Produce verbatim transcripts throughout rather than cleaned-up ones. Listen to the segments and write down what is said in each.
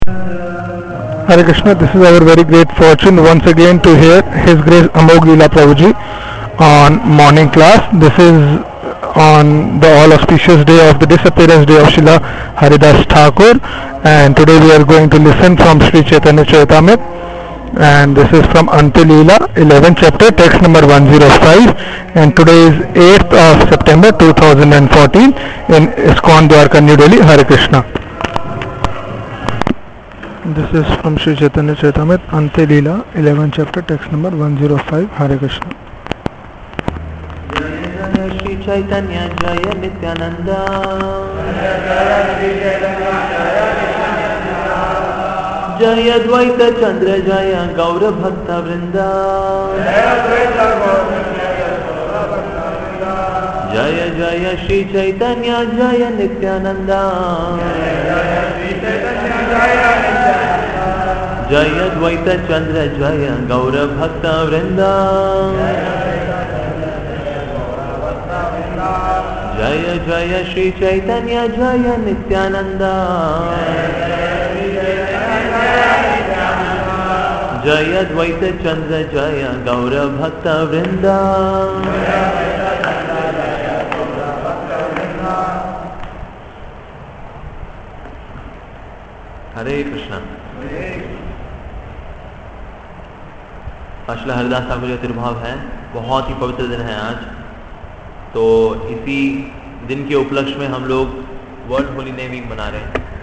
Hare Krishna, this is our very great fortune once again to hear His Grace Amog Leela Prabhuji on morning class. This is on the all auspicious day of the disappearance day of Srila Haridas Thakur, and today we are going to listen from Sri Chaitanya Charitamrita, and this is from Ante Leela, eleventh chapter, text number one oh five, and today is eighth of September two thousand fourteen in ISKCON Dwarka, New Delhi. Hare Krishna. This is from Sri Chaitanya Charitamrita, Ante Leela, eleventh chapter, text number one oh five. Hare Krishna. Jaya Shri Chaitanya Jaya Nityananda, Jaya Dvaita Chandra Jaya Gaura Bhakta Vrinda, Jaya Jaya Shri Chaitanya Jaya Nityananda, Jaya Dvaita Chandra Jaya Gaura Bhakta Vrinda, Jaya Jaya Shri Chaitanya Jaya Nityananda, Jaya Dvaita Chandra Jaya Gaura Bhakta Vrinda. Hare Krishna. Srila Haridas Thakur का तिरुभाव है, बहुत ही पवित्र दिन है आज। तो इसी दिन के उपलक्ष्य में हम लोग वर्ल्ड होली नेम वीक मना रहे हैं,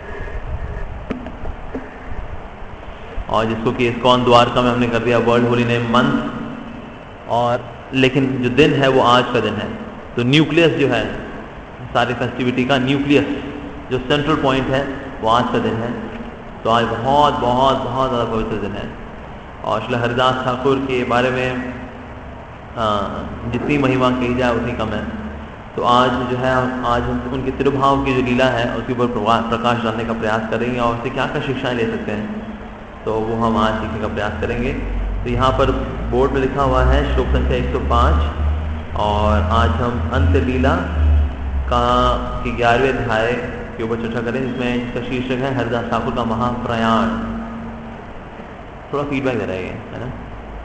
और जिसको कि इस्कॉन द्वारका में हमने कर दिया वर्ल्ड होली नेम मंथ। और लेकिन जो दिन है वो आज का दिन है। तो न्यूक्लियस जो है सारी फेस्टिविटी का, न्यूक्लियस जो सेंट्रल पॉइंट है वो आज का दिन है। तो आज बहुत बहुत बहुत ज़्यादा पवित्र दिन है। और श्रील हरिदास ठाकुर के बारे में आ, जितनी महिमा कही जाए उतनी कम है। तो आज जो है आज हम उनके तिरुभाव की जो लीला है उसके ऊपर प्रकाश डालने का प्रयास करेंगे और उससे क्या क्या शिक्षाएं ले सकते हैं, तो वो हम आज सीखने का प्रयास करेंगे। तो यहाँ पर बोर्ड में लिखा हुआ है श्लोक संख्या एक सौ पाँच, और आज हम अंत लीला का की ग्यारहवें अध्याय के ऊपर चर्चा करें, जिसमें इसका शीर्षक है हरिदास ठाकुर का महाप्रयाण। थोड़ा फीडबैक दे रहा है, है ना।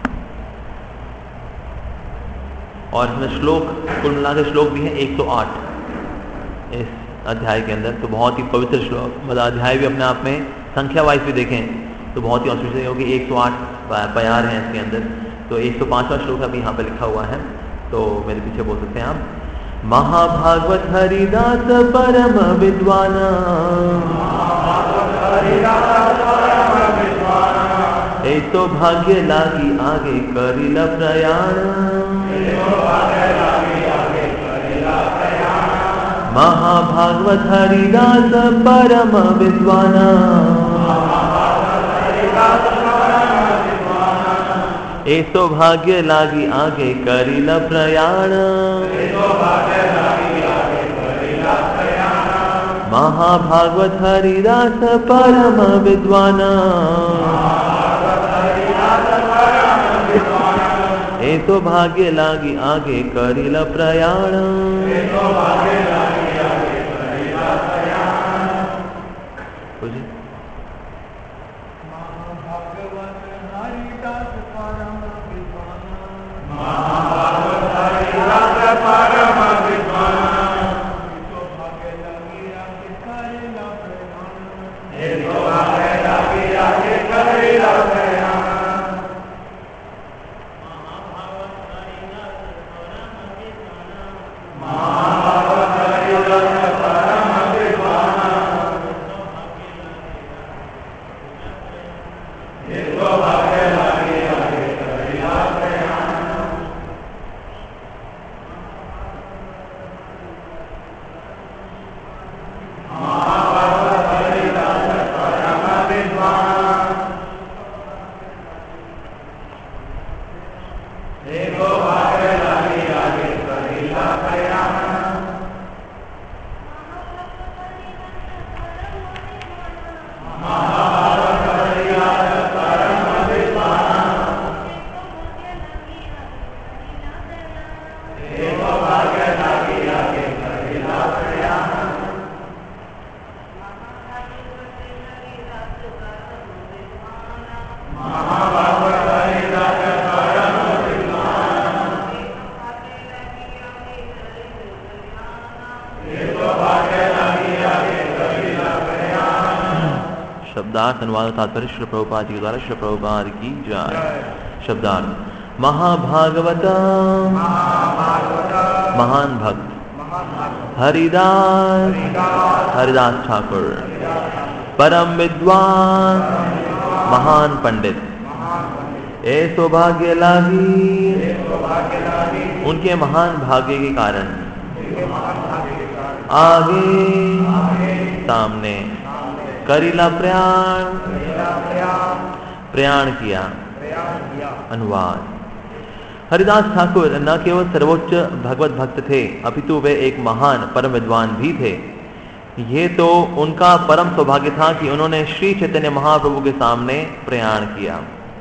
और इसमें श्लोक कुल मिला के श्लोक भी है एक सौ आठ इस अध्याय के अंदर। तो बहुत ही पवित्र श्लोक, मतलब अध्याय भी अपने आप में संख्या वाइज भी देखें तो बहुत ही औस्पिशियस होगी। एक सौ आठ प्यार हैं इसके अंदर। तो एक सौ पाँचवां श्लोक अभी यहाँ पे लिखा हुआ है, तो मेरे पीछे बोल सकते हैं आप। महाभागवत हरिदास परम विद्वाना, ए तो भाग्य लागी आगे करिला प्रयाण, महाभागवत हरिदास परम विद्वाना, ए तो भाग्य लागी आगे करिला प्रयाण, महाभागवत हरिदास परम विद्वाना, ए तो भाग्य लागी आगे करिला प्रयाण। शब्दार्थ अनुवाद तात्पर्य श्री प्रभुपाद जी के द्वारा श्री प्रभुपाद की जय। शब्दार्थ महाभागवत महान भक्त हरिदास हरिदास ठाकुर परम विद्वान महान पंडित ए सौभाग्य लागी उनके महान भाग्य के कारण आगे सामने करीला प्रयाण प्रयाण किया। अनुवाद हरिदास ठाकुर न केवल सर्वोच्च भगवत भक्त थे अपितु वे एक महान परम विद्वान भी थे। ये तो उनका परम सौभाग्य था कि उन्होंने श्री चैतन्य महाप्रभु के सामने प्रयाण किया।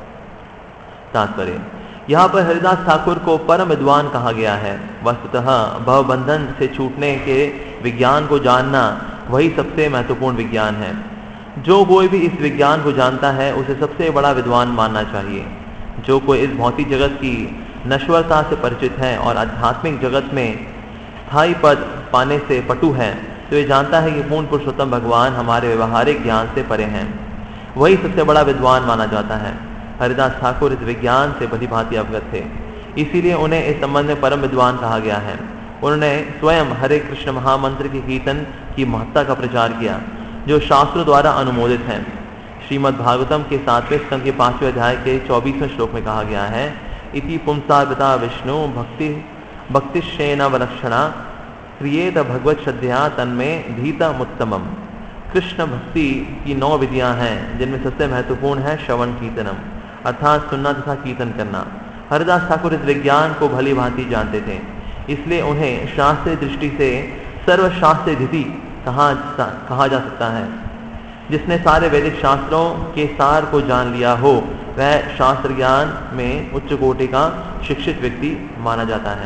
तात्पर्य यहाँ पर हरिदास ठाकुर को परम विद्वान कहा गया है। वस्तुतः भवबंधन से छूटने के विज्ञान को जानना वही सबसे महत्वपूर्ण विज्ञान है। जो कोई भी इस विज्ञान को जानता है उसे सबसे बड़ा विद्वान मानना चाहिए। जो कोई इस भौतिक जगत की नश्वरता से परिचित है और आध्यात्मिक जगत में स्थायी पद पाने से पटु है तो ये जानता है कि पूर्ण पुरुषोत्तम भगवान हमारे व्यवहारिक ज्ञान से परे हैं। वही सबसे बड़ा विद्वान माना जाता है। हरिदास ठाकुर इस विज्ञान से भली भांति अवगत थे, इसीलिए उन्हें इस संबंध में परम विद्वान कहा गया है। उन्होंने स्वयं हरे कृष्ण महामंत्र के कीर्तन की महत्ता का प्रचार किया जो शास्त्रों द्वारा अनुमोदित है। श्रीमद् भागवतम के सातवें स्कंद के पांचवें अध्याय के चौबीसवें श्लोक में कहा गया है इति पुंसा पिता विष्णु भक्ति भक्तिशेन वलक्षणा क्रियेत भगवत श्रद्धया तन्में धीतमुत्तमम। कृष्ण भक्ति की नौ विधियां हैं जिनमें सबसे महत्वपूर्ण है श्रवण कीर्तनम अर्थात सुनना तथा कीर्तन करना। हरिदास ठाकुर इस विज्ञान को भली भांति जानते थे, इसलिए उन्हें शास्त्रीय दृष्टि से सर्वशास्त्रीय धीति कहा कहा जा सकता है। जिसने सारे वैदिक शास्त्रों के सार को जान लिया हो वह शास्त्र ज्ञान में उच्च कोटि का शिक्षित व्यक्ति माना जाता है।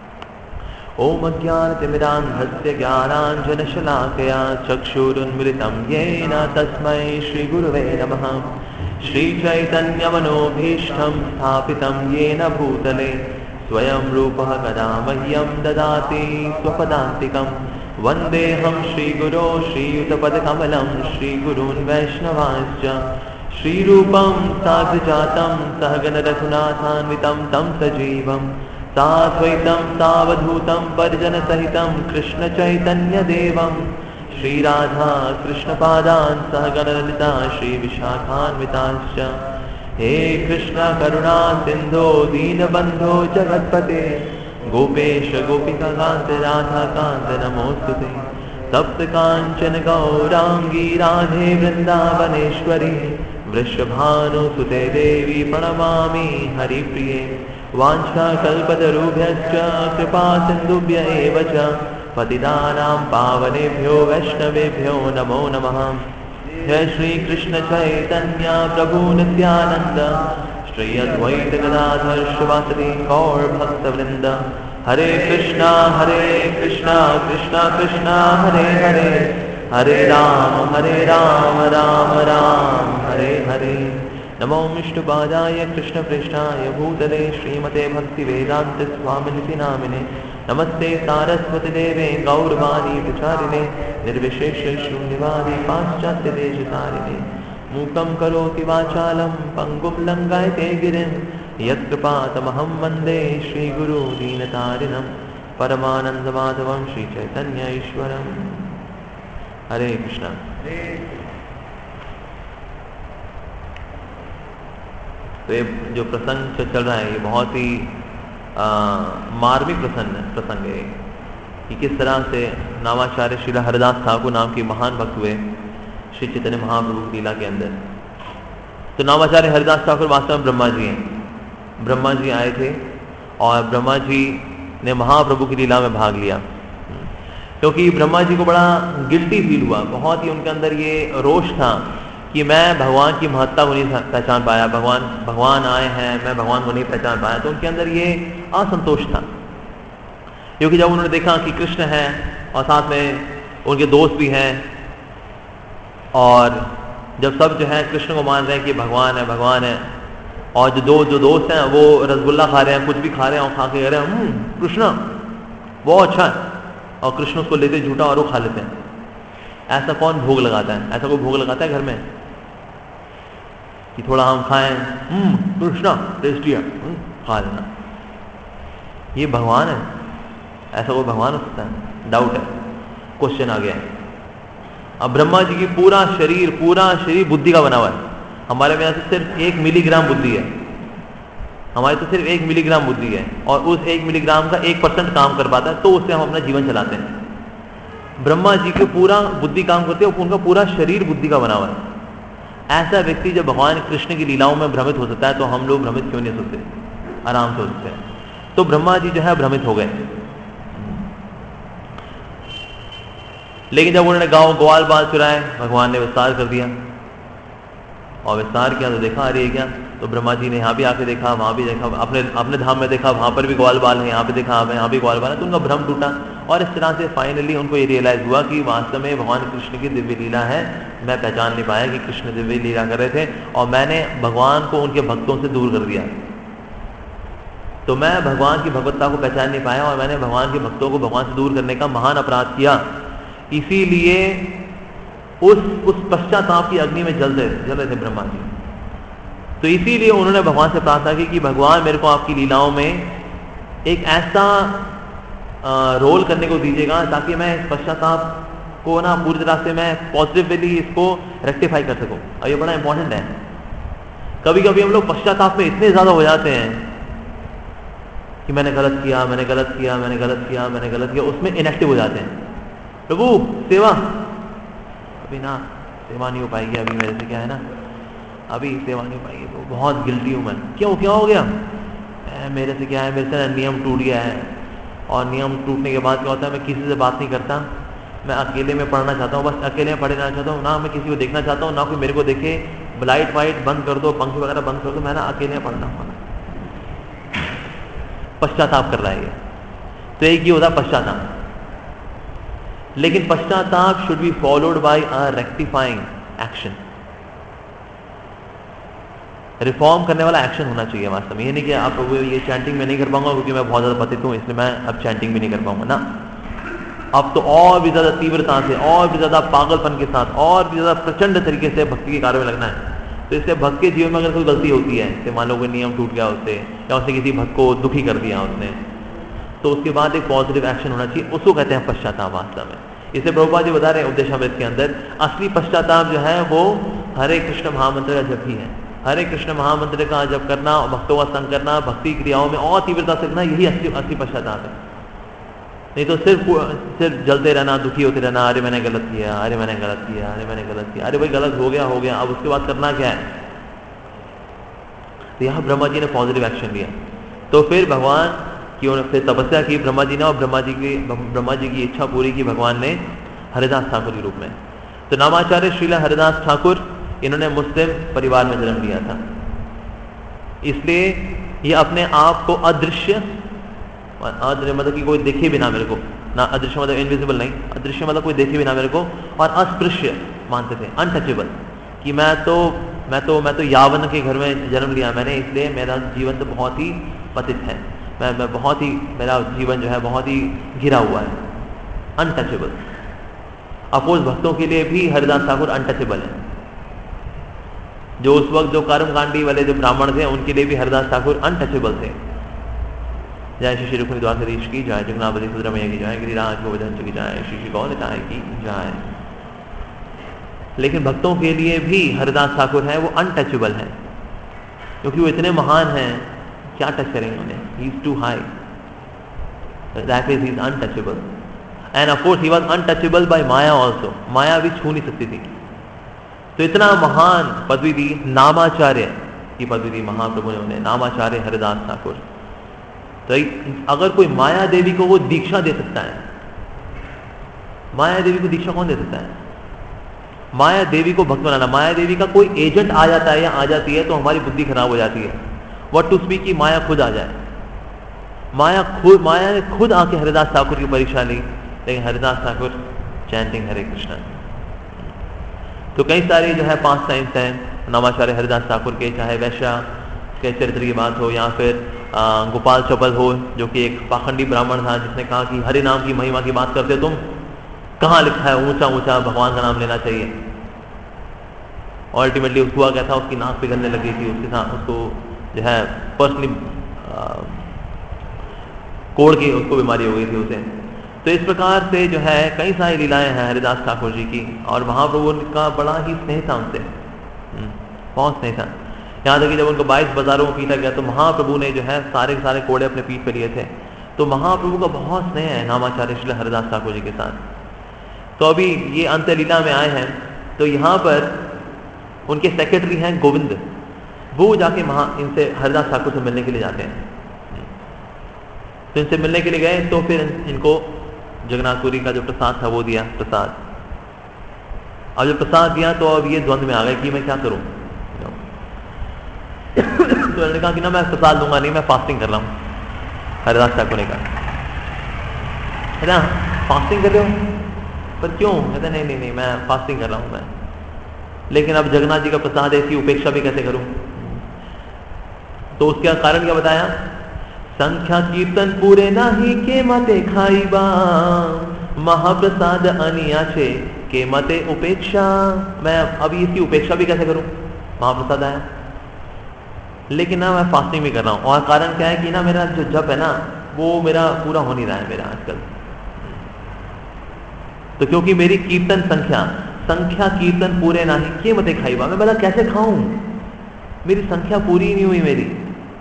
ओम अज्ञानतिमिरान्धस्य ज्ञानाञ्जनशलाकया चक्षुरुन्मिलितं येन तस्मै श्रीगुरुवे नमः। श्रीचैतन्यमनोभीष्टं स्थापितं येन भूतले स्वयं रूपः कदा मह्यं ददाति स्वपदान्तिकं। वन्देऽहं श्रीगुरो श्रीयुतपदकमलं श्रीगुरून् वैष्णवांश्च श्रीरूपं साग्रजातं सहगणरघुनाथान्वितं तं सजीवं साद्वैतं सावधूतं परिजनसहितं कृष्णचैतन्यदेवं श्रीराधा कृष्णपादान् सहगणललिता श्रीविशाखान्वितांश्च। हे कृष्ण करुणा सिन्धो दीनबन्धो जगत्पते गोपेश गोपिकान्त राधाकान्त नमोस्तुते। तप्त कांचन गौरांगी राधे वृंदावनेश्वरी वृषभानुसुते देवी प्रणमामि हरिप्रिये। वाञ्छाकल्पतरुभ्यश्च कृपा सिन्धुभ्य एव च पतितानां पावनेभ्यो वैष्णवेभ्यो नमो नमः। जय श्री कृष्ण चैतन्य प्रभु नित्यानंद श्री अद्वैत गदाधर शिवासदि गौर भक्तवृंद। हरे कृष्णा हरे कृष्णा कृष्णा कृष्णा हरे हरे हरे राम हरे राम राम राम हरे हरे। नमो विष्णुपादाय कृष्णप्रेष्ठाय भूतले श्रीमते भक्तिवेदान्त स्वामिनिति नामिने। नमस्ते सारस्वती देवे गौरवाणी प्रचारिणे निर्विशेष शून्यवादी पाश्चात्य देशतारिणे। मूकं करोति वाचालं पंगुं लंघयते गिरिं यत्कृपातमहं वन्दे श्रीगुरु दीनतारिणं परमानन्दमाधवं श्रीचैतन्य ईश्वरम्। हरे कृष्णा। तो ये जो प्रसंग चल रहा है ये बहुत ही आ, मार्मिक प्रसंग प्रसंग है कि किस तरह से नामाचार्य श्री हरिदास ठाकुर नाम के महान भक्त हुए श्री चैतन्य महाप्रभु की लीला के अंदर। तो नामाचार्य हरिदास ठाकुर वास्तव में ब्रह्मा जी हैं। ब्रह्मा जी आए थे और ब्रह्मा जी ने महाप्रभु की लीला में भाग लिया क्योंकि ब्रह्मा जी को बड़ा गिल्टी फील हुआ। बहुत ही उनके अंदर ये रोष था कि मैं भगवान की महत्ता को नहीं पहचान पाया, भगवान भगवान आए हैं मैं भगवान को नहीं पहचान पाया। तो उनके अंदर ये असंतोष था क्योंकि जब उन्होंने देखा कि कृष्ण है और साथ में उनके दोस्त भी हैं और जब सब जो है कृष्ण को मान रहे हैं कि भगवान है भगवान है और जो दो जो दोस्त हैं वो रसगुल्ला खा रहे हैं कुछ भी खा रहे हैं और खा के कह रहे हैं हम्म कृष्ण बहुत अच्छा है और कृष्ण उसको लेते झूठा और वो खा लेते हैं। ऐसा कौन भोग लगाता है? ऐसा कोई भोग लगाता है घर में? कि थोड़ा हम खाएं, हम्म कृष्णा टेस्टी है, खा लेना। ये भगवान है? ऐसा कोई भगवान हो सकता है? डाउट है, क्वेश्चन आ गया है। अब ब्रह्मा जी की पूरा शरीर पूरा शरीर बुद्धि का बना हुआ है, हमारे में से सिर्फ एक मिलीग्राम बुद्धि है, हमारे तो सिर्फ एक मिलीग्राम बुद्धि है, और उस एक मिलीग्राम का एक परसेंट काम कर पाता है, तो उससे हम अपना जीवन चलाते हैं। ब्रह्मा जी के पूरा बुद्धि काम करती है, उनका पूरा शरीर बुद्धि का बना हुआ है। ऐसा व्यक्ति जब भगवान कृष्ण की लीलाओं में भ्रमित हो सकता है, तो हम लोग भ्रमित क्यों नहीं हो सकते? आराम से हो सकते हैं। तो ब्रह्मा जी जो है भ्रमित हो गए, लेकिन जब उन्होंने गांव ग्वाल बाल चुराए, भगवान ने विस्तार कर दिया, और विस्तार किया तो देखा अरे क्या, तो ब्रह्मा जी ने यहाँ भी आके देखा, वहां भी देखा, अपने अपने धाम में देखा, वहां पर भी ग्वाल बाल है, यहाँ पे देखा, यहाँ भी ग्वाल बाल है, तो उनका भ्रम टूटा, और इस तरह से फाइनली उनको ये रियलाइज हुआ कि वास्तव में भगवान कृष्ण की दिव्य लीला है। मैं पहचान नहीं पाया कि कृष्ण दिव्य लीला कर रहे थे, और मैंने भगवान को उनके भक्तों से दूर कर दिया। तो मैं भगवान की भगवत्ता को पहचान नहीं पाया, और मैंने भगवान के भक्तों को भगवान से दूर करने का महान अपराध किया। इसीलिए उस उस पश्चाताप की अग्नि में जल रहे जल रहे थे ब्रह्मा जी। तो इसीलिए उन्होंने भगवान से प्रार्थना की कि भगवान मेरे को आपकी लीलाओं में एक ऐसा आ, रोल करने को दीजिएगा ताकि मैं इस पश्चाताप को ना पूरी तरह से मैं पॉजिटिवली इसको रेक्टिफाई कर सकूं। और ये बड़ा इंपॉर्टेंट है। कभी कभी हम लोग पश्चाताप में इतने ज्यादा हो जाते हैं कि मैंने गलत किया मैंने गलत किया मैंने गलत किया मैंने गलत किया उसमें इनएक्टिव हो जाते हैं। प्रभु सेवा, अभी ना सेवा नहीं हो पाएगी, अभी मेरे से क्या है ना, अभी सेवा नहीं हो पाएगी, तो बहुत गिल्टी हूं मैं। क्यों क्या हो गया? ए, मेरे से क्या है, मेरे से नियम टूट गया है, और नियम टूटने के बाद क्या होता है, मैं किसी से बात नहीं करता, मैं अकेले में पढ़ना चाहता हूँ, बस अकेले में पढ़ना चाहता हूँ, ना मैं किसी को देखना चाहता हूँ, ना कोई मेरे को देखे, लाइट वाइट बंद कर दो, पंखे वगैरह बंद कर दो, मैं ना अकेले में पढ़ना होना। पश्चाताप कर रहा है ये, तो एक ही होता है पश्चाताप। लेकिन पश्चाताप should be followed by a rectifying action. Reform करने वाला एक्शन होना चाहिए वास्तव में। ये नहीं कि आप ये चैंटिंग में नहीं कर पाऊंगा क्योंकि मैं बहुत ज्यादा पतित हूं इसलिए मैं अब चैंटिंग भी नहीं कर पाऊंगा ना। अब तो और भी ज्यादा तीव्रता से, और भी ज्यादा पागलपन के साथ, और भी ज्यादा प्रचंड तरीके से भक्ति के कार्य में लगना है। तो इससे भक्त के जीवन में अगर कोई गलती होती है, जैसे मान लो कोई नियम टूट गया उससे, या उसने किसी भक्त को दुखी कर दिया उसने, तो उसके बाद एक पॉजिटिव एक्शन होना चाहिए, उसको कहते हैं पश्चाताप वास्तव में। इसे प्रभुपाद जी बता रहे हैं उपदेशामृत के अंदर, असली पश्चाताप जो है वो हरे कृष्ण महामंत्र का जप ही है। हरे कृष्ण महामंत्र का जप करना, भक्तों का संग करना, भक्ति क्रियाओं में और तीव्रता से करना, यही असली असली पश्चाताप है। नहीं तो सिर्फ सिर्फ जलते रहना, दुखी होते रहना, अरे मैंने गलत किया, अरे मैंने गलत किया, अरे मैंने गलत किया, अरे भाई गलत हो गया हो गया, अब उसके बाद करना क्या है। तो यहाँ ब्रह्मा जी ने पॉजिटिव एक्शन लिया, तो फिर भगवान की फिर तपस्या की ब्रह्मा जी ने, और ब्रह्मा जी की ब्रह्मा जी की इच्छा पूरी की भगवान ने हरिदास ठाकुर के रूप में। तो नामाचार्य श्रीला हरिदास ठाकुर, इन्होंने मुस्लिम परिवार में जन्म लिया था, इसलिए ये अपने आप को अदृश्य, अदृश्य मतलब कि कोई देखे बिना मेरे को ना, अदृश्य मतलब इनविजिबल नहीं, अदृश्य मतलब कोई देखे बिना मेरे को, और अस्पृश्य मानते थे, अनटचेबल, कि मैं तो मैं तो मैं तो यावन के घर में जन्म लिया मैंने, इसलिए मेरा जीवन तो बहुत ही पतित है, मैं मैं बहुत ही, मेरा जीवन जो है बहुत ही घिरा हुआ है, अनटचेबल। अपोज भक्तों के लिए भी हरिदास ठाकुर अनटचेबल है। जो उस वक्त जो कर्मकांडी वाले जो ब्राह्मण थे उनके लिए भी हरिदास ठाकुर अनटचेबल थे। जय श्री श्री रुक्मिणी द्वारकाधीश की जय, जगन्नाथ सुब्रमण्य की जय, गिरिराज गोवर्धन की जय, श्री श्री गौरताय की जय। लेकिन भक्तों के लिए भी हरिदास ठाकुर है वो अनटचेबल है, क्योंकि वो इतने महान हैं, क्या टच करेंगे उन्हें, he is too high, that is he is untouchable. And of course he was untouchable by Maya also, Maya भी छू नहीं सकती थी। तो इतना महान पदवी दी, नामाचार्य की पदवी दी महाप्रभु ने उन्हें, नामाचार्य हरिदास ठाकुर। तो अगर कोई माया देवी को वो दीक्षा दे सकता है, माया देवी को दीक्षा कौन दे सकता है? माया देवी को भक्त बनाना, माया देवी का कोई एजेंट आ जाता है या आ जाती है तो हमारी बुद्धि खराब हो जाती है। व्हाट टू स्पीक की माया खुद आ जाए, माया खुद माया ने खुद आके हरिदास ठाकुर की परीक्षा ली, लेकिन हरिदास ठाकुर चैंटिंग हरे कृष्णा। तो कई सारे जो है पांच टाइम्स हैं नामाचार्य हरिदास ठाकुर के, चाहे वैश्या के चरित्र की बात हो या फिर आ, गोपाल चपल हो, जो कि एक पाखंडी ब्राह्मण था जिसने कहा कि हरि नाम की महिमा की बात करते तुम, कहाँ लिखा है ऊंचा ऊंचा भगवान का नाम लेना चाहिए। और अल्टीमेटली उसको हुआ क्या था, उसकी नाक पिघलने लगी थी, उसके साथ उसको जो है पर्सनली कोड़ की उसको बीमारी हो गई थी उसे। तो इस प्रकार से जो है कई सारी लीलाएं हैं हरिदास ठाकुर जी की, और महाप्रभु का बड़ा ही स्नेह था उनसे, बहुत स्नेह था। यहाँ तक कि जब उनको बाईस बाजारों में पीटा गया तो महाप्रभु ने जो है सारे के सारे कोड़े अपने पीठ पे लिए थे। तो महाप्रभु का बहुत स्नेह है नामाचार्य श्री हरिदास ठाकुर जी के साथ। तो अभी ये अंत्य लीला में आए हैं, तो यहाँ पर उनके सेक्रेटरी हैं गोविंद, वो जाके महा इनसे हरिदास ठाकुर से मिलने के लिए जाते हैं। तो इनसे मिलने के लिए गए तो फिर इनको जगन्नाथपुरी का जो प्रसाद था वो दिया प्रसाद। अब जब प्रसाद दिया तो अब ये द्वंद में आ गए कि मैं क्या करूं। तो उन्होंने कहा कि ना मैं प्रसाद दूंगा नहीं, मैं फास्टिंग कर रहा हूं। हरिदास ठाकुर ने कहा है ना फास्टिंग कर रहे हो, पर क्यों? कहते नहीं नहीं नहीं मैं फास्टिंग कर रहा हूं मैं, लेकिन अब जगन्नाथ जी का प्रसाद है, इसकी उपेक्षा भी कैसे करूं? तो उसका कारण क्या बताया? संख्या कीर्तन पूरे नाही के मते खाईबा, महाप्रसाद अनियाचे के मते उपेक्षा। मैं अभी इसकी उपेक्षा भी कैसे करूं? महाप्रसाद आया, लेकिन ना मैं फास्टिंग भी कर रहा हूं। और कारण क्या है कि ना मेरा जो जप है ना वो मेरा पूरा हो नहीं रहा है मेरा आजकल। तो क्योंकि मेरी कीर्तन संख्या संख्या कीर्तन पूरे नाही के मते खाईबा, मैं बोला कैसे खाऊं, मेरी संख्या पूरी नहीं हुई मेरी।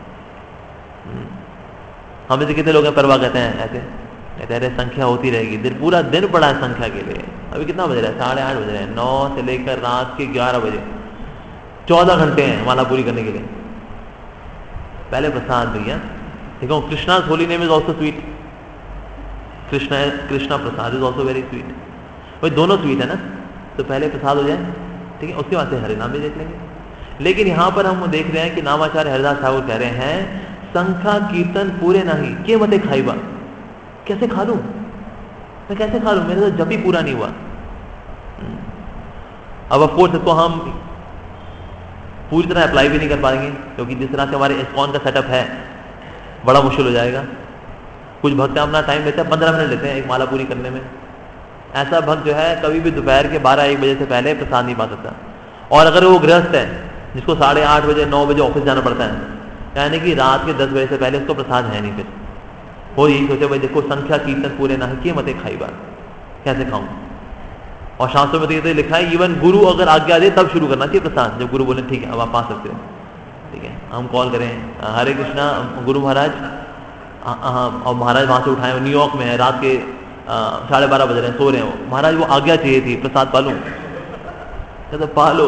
हमें से कितने लोग हैं परवाह कहते हैं ऐसे, कहते हैं संख्या होती रहेगी, दिन पूरा दिन पड़ा है संख्या के लिए। अभी कितना बज रहा है? साढ़े आठ बज रहे हैं, नौ से लेकर रात के ग्यारह बजे चौदह घंटे हैं माला पूरी करने के लिए। पहले प्रसाद भैया देखो, Krishna's holy name is also sweet, Krishna Krishna prasad is also very sweet. भाई दोनों स्वीट है ना, तो पहले प्रसाद हो जाए, ठीक है, उसके बाद से हरे नाम भी देख लेंगे। लेकिन यहां पर हम देख रहे हैं कि नामाचार्य हरिदास ठाकुर कह रहे हैं संख्या कीर्तन पूरे नहीं के मते खाईबा। कैसे खा लूं मैं, कैसे खा लूं, मेरा तो जब ही पूरा नहीं हुआ। अब ऑफ कोर्स इसको हम पूरी तरह अप्लाई भी नहीं कर पाएंगे, क्योंकि जिस तरह से हमारे इस्कॉन का सेटअप है बड़ा मुश्किल हो जाएगा। कुछ भक्त अपना टाइम लेते हैं, पंद्रह मिनट लेते हैं एक माला पूरी करने में। ऐसा भक्त जो है कभी भी दोपहर के बारह एक बजे से पहले प्रसाद नहीं पा सकता। और अगर वो गृहस्थ है जिसको साढ़े आठ बजे नौ बजे ऑफिस जाना पड़ता है, यानी कि रात के दस बजे से पहले उसको प्रसाद है नहीं। फिर वो यही सोचे भाई देखो संख्या कीर्तन पूरे ना के मते खाईबा, कैसे खाऊं। और शास्त्रों में तो ये लिखा है इवन गुरु अगर आज्ञा दे तब शुरू करना चाहिए प्रसाद, जब गुरु बोले ठीक है अब आप पा सकते हो। ठीक है, हम कॉल करें हरे कृष्णा गुरु महाराज, हाँ, और महाराज वहां से उठाए न्यूयॉर्क में है, रात के साढ़े बारह बज रहे हैं, सो रहे हो, महाराज वो आज्ञा चाहिए थी प्रसाद पालू, तो पालो।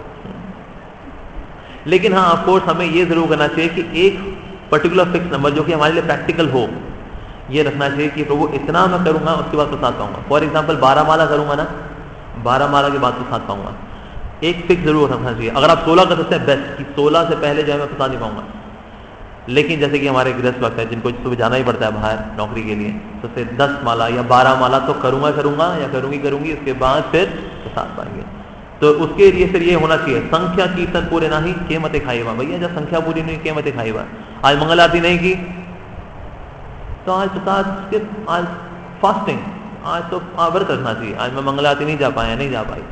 लेकिन हाँ ऑफकोर्स हमें ये जरूर करना चाहिए कि एक पर्टिकुलर फिक्स नंबर जो कि हमारे लिए प्रैक्टिकल हो, ये रखना चाहिए कि प्रभु इतना मैं करूंगा उसके बाद प्रसाद पाऊंगा। फॉर एग्जाम्पल बारह माला करूंगा ना, बारह माला के बाद प्रसाद पाऊंगा, एक फिक्स जरूर रखना चाहिए। अगर आप सोलह कर सकते हैं बेस्ट, कि सोलह से पहले जो है मैं प्रसाद नहीं पाऊंगा। लेकिन जैसे कि हमारे गृहस्थ वक्त है जिनको सुबह जाना ही पड़ता है बाहर नौकरी के लिए, तो फिर दस माला या बारह माला तो करूंगा करूंगा या करूंगी करूंगी उसके बाद फिर प्रसाद पाएंगे। तो उसके लिए फिर ये होना चाहिए संख्या कीर्तन पूरे ना ही के मते खाईबा। भैया जब संख्या पूरी नहीं के मते खाईबा, आज मंगल आरती नहीं की तो आज प्रसाद, आज फास्टिंग, आज तो व्रत रखना चाहिए, आज मैं मंगल आरती नहीं जा पाया नहीं जा पाई।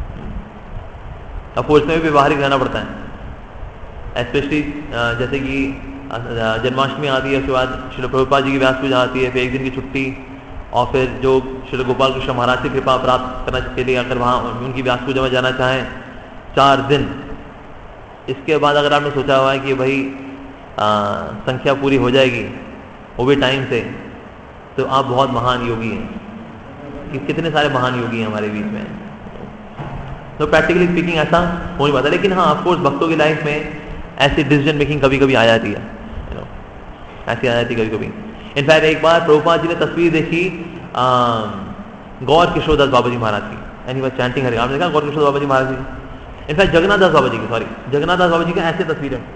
अब उसमें भी बाहर ही रहना पड़ता है, स्पेशली जैसे कि जन्माष्टमी आती है, उसके बाद श्री प्रभुपाद जी की व्यास पूजा आती है, फिर एक दिन की छुट्टी, और फिर जो श्री गोपाल कृष्ण महाराज से कृपा प्राप्त करना के लिए अगर वहाँ उनकी व्यास पूजा में जाना चाहें चार दिन, इसके बाद अगर आपने सोचा हुआ है कि भाई आ, संख्या पूरी हो जाएगी वो भी टाइम से, तो आप बहुत महान योगी हैं। कि कितने सारे महान योगी हैं हमारे बीच में। तो प्रैक्टिकली स्पीकिंग ऐसा हो नहीं पाता, लेकिन हाँ ऑफकोर्स भक्तों की लाइफ में ऐसी डिसीजन मेकिंग कभी कभी आ जाती है, यू नो ऐसी आ जाती है कभी कभी। इनफैक्ट एक बार प्रभुपाद जी ने तस्वीर देखी गौर किशोर दास बाबा जी महाराज की, यानी वह चैंटिंग हरे, आपने देखा गौर किशोर बाबा जी महाराज की। इनफैक्ट जगन्नाथ दास बाबा जी की, सॉरी जगन्नाथ दास बाबा जी का ऐसे तस्वीर है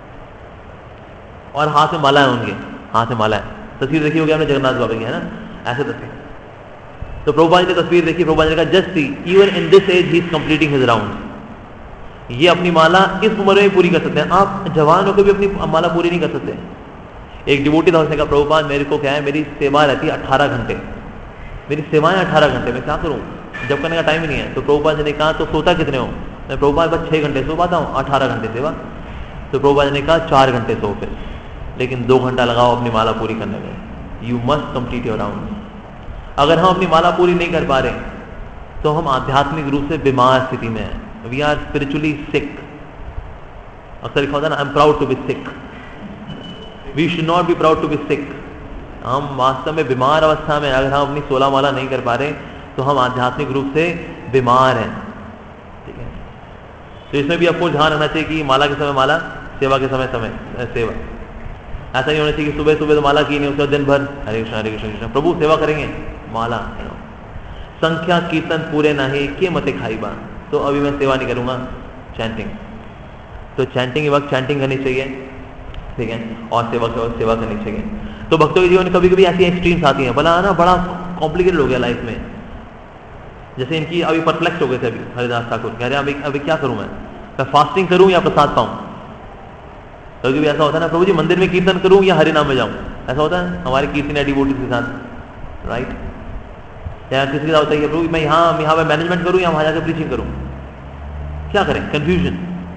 और हाथ में माला है, उनके हाथ में माला है। तस्वीर देखी होगी आपने जगन्नाथ बाबा की, है ना, ऐसे तस्वीर। तो प्रभुपाद जी ने तस्वीर देखी, प्रभुपाद जी ने कहा just see even in this age he is completing his round. ये अपनी माला इस उम्र में पूरी कर सकते हैं, आप जवान होकर भी अपनी माला पूरी नहीं कर सकते। एक डिवोटी था, उसने कहा प्रभुपाद मेरे को क्या है, मेरी सेवा रहती है अट्ठारह घंटे, मेरी सेवाएं अट्ठारह घंटे, मैं क्या करूं, जब करने का टाइम ही नहीं है। तो प्रभुपाद जी ने कहा तो सोता कितने हो? मैं प्रभुपाद बस छः घंटे सो पाता हूँ, अठारह घंटे सेवा। तो प्रभुपाद ने कहा चार घंटे सो फिर, लेकिन दो घंटा लगाओ अपनी माला पूरी करने में। You must complete your round. अगर हम अपनी माला पूरी नहीं कर पा रहे तो हम आध्यात्मिक रूप से बीमार स्थिति में हैं। We are spiritually sick. अक्सर लिखा होता है ना, I am proud to be sick. We should not be proud to be sick. हम वास्तव में बीमार अवस्था में, अगर हम अपनी सोलह माला नहीं कर पा रहे तो हम आध्यात्मिक रूप से बीमार हैं। ठीक है, तो इसमें भी आपको ध्यान रखना चाहिए कि माला के समय माला, सेवा के समय समय सेवा। ऐसा नहीं होना चाहिए कि सुबह सुबह तो माला की नहीं, उसके दिन भर हरे कृष्ण हरे कृष्ण कृष्ण प्रभु सेवा करेंगे, माला संख्या कीर्तन पूरे नहीं के मते खाईबा, तो अभी मैं सेवा नहीं करूंगा, चैंटिंग। तो चैंटिंग के वक्त चैंटिंग करनी चाहिए, ठीक है, और सेवा के वक्त सेवा करनी चाहिए। तो भक्तों के जीवन में कभी कभी ऐसी एक्सट्रीम्स आती हैं, भला ना बड़ा कॉम्प्लिकेटेड हो गया लाइफ में। जैसे इनकी अभी परप्लेक्स हो गए थे अभी हरिदास ठाकुर, कह रहे हैं अभी अभी क्या करूं मैं, मैं फास्टिंग करूं या प्रसाद पाऊं। कभी कभी ऐसा होता है ना, प्रभु जी मंदिर में कीर्तन करूं या हरिनाम में जाऊं, ऐसा होता है हमारे कीर्तन या डिवोटीज के साथ, राइट। या किसी का होता है प्रभु मैं यहाँ यहाँ पे मैनेजमेंट करूं या वहां जाकर प्रीचिंग करूं, क्या करें, कंफ्यूजन।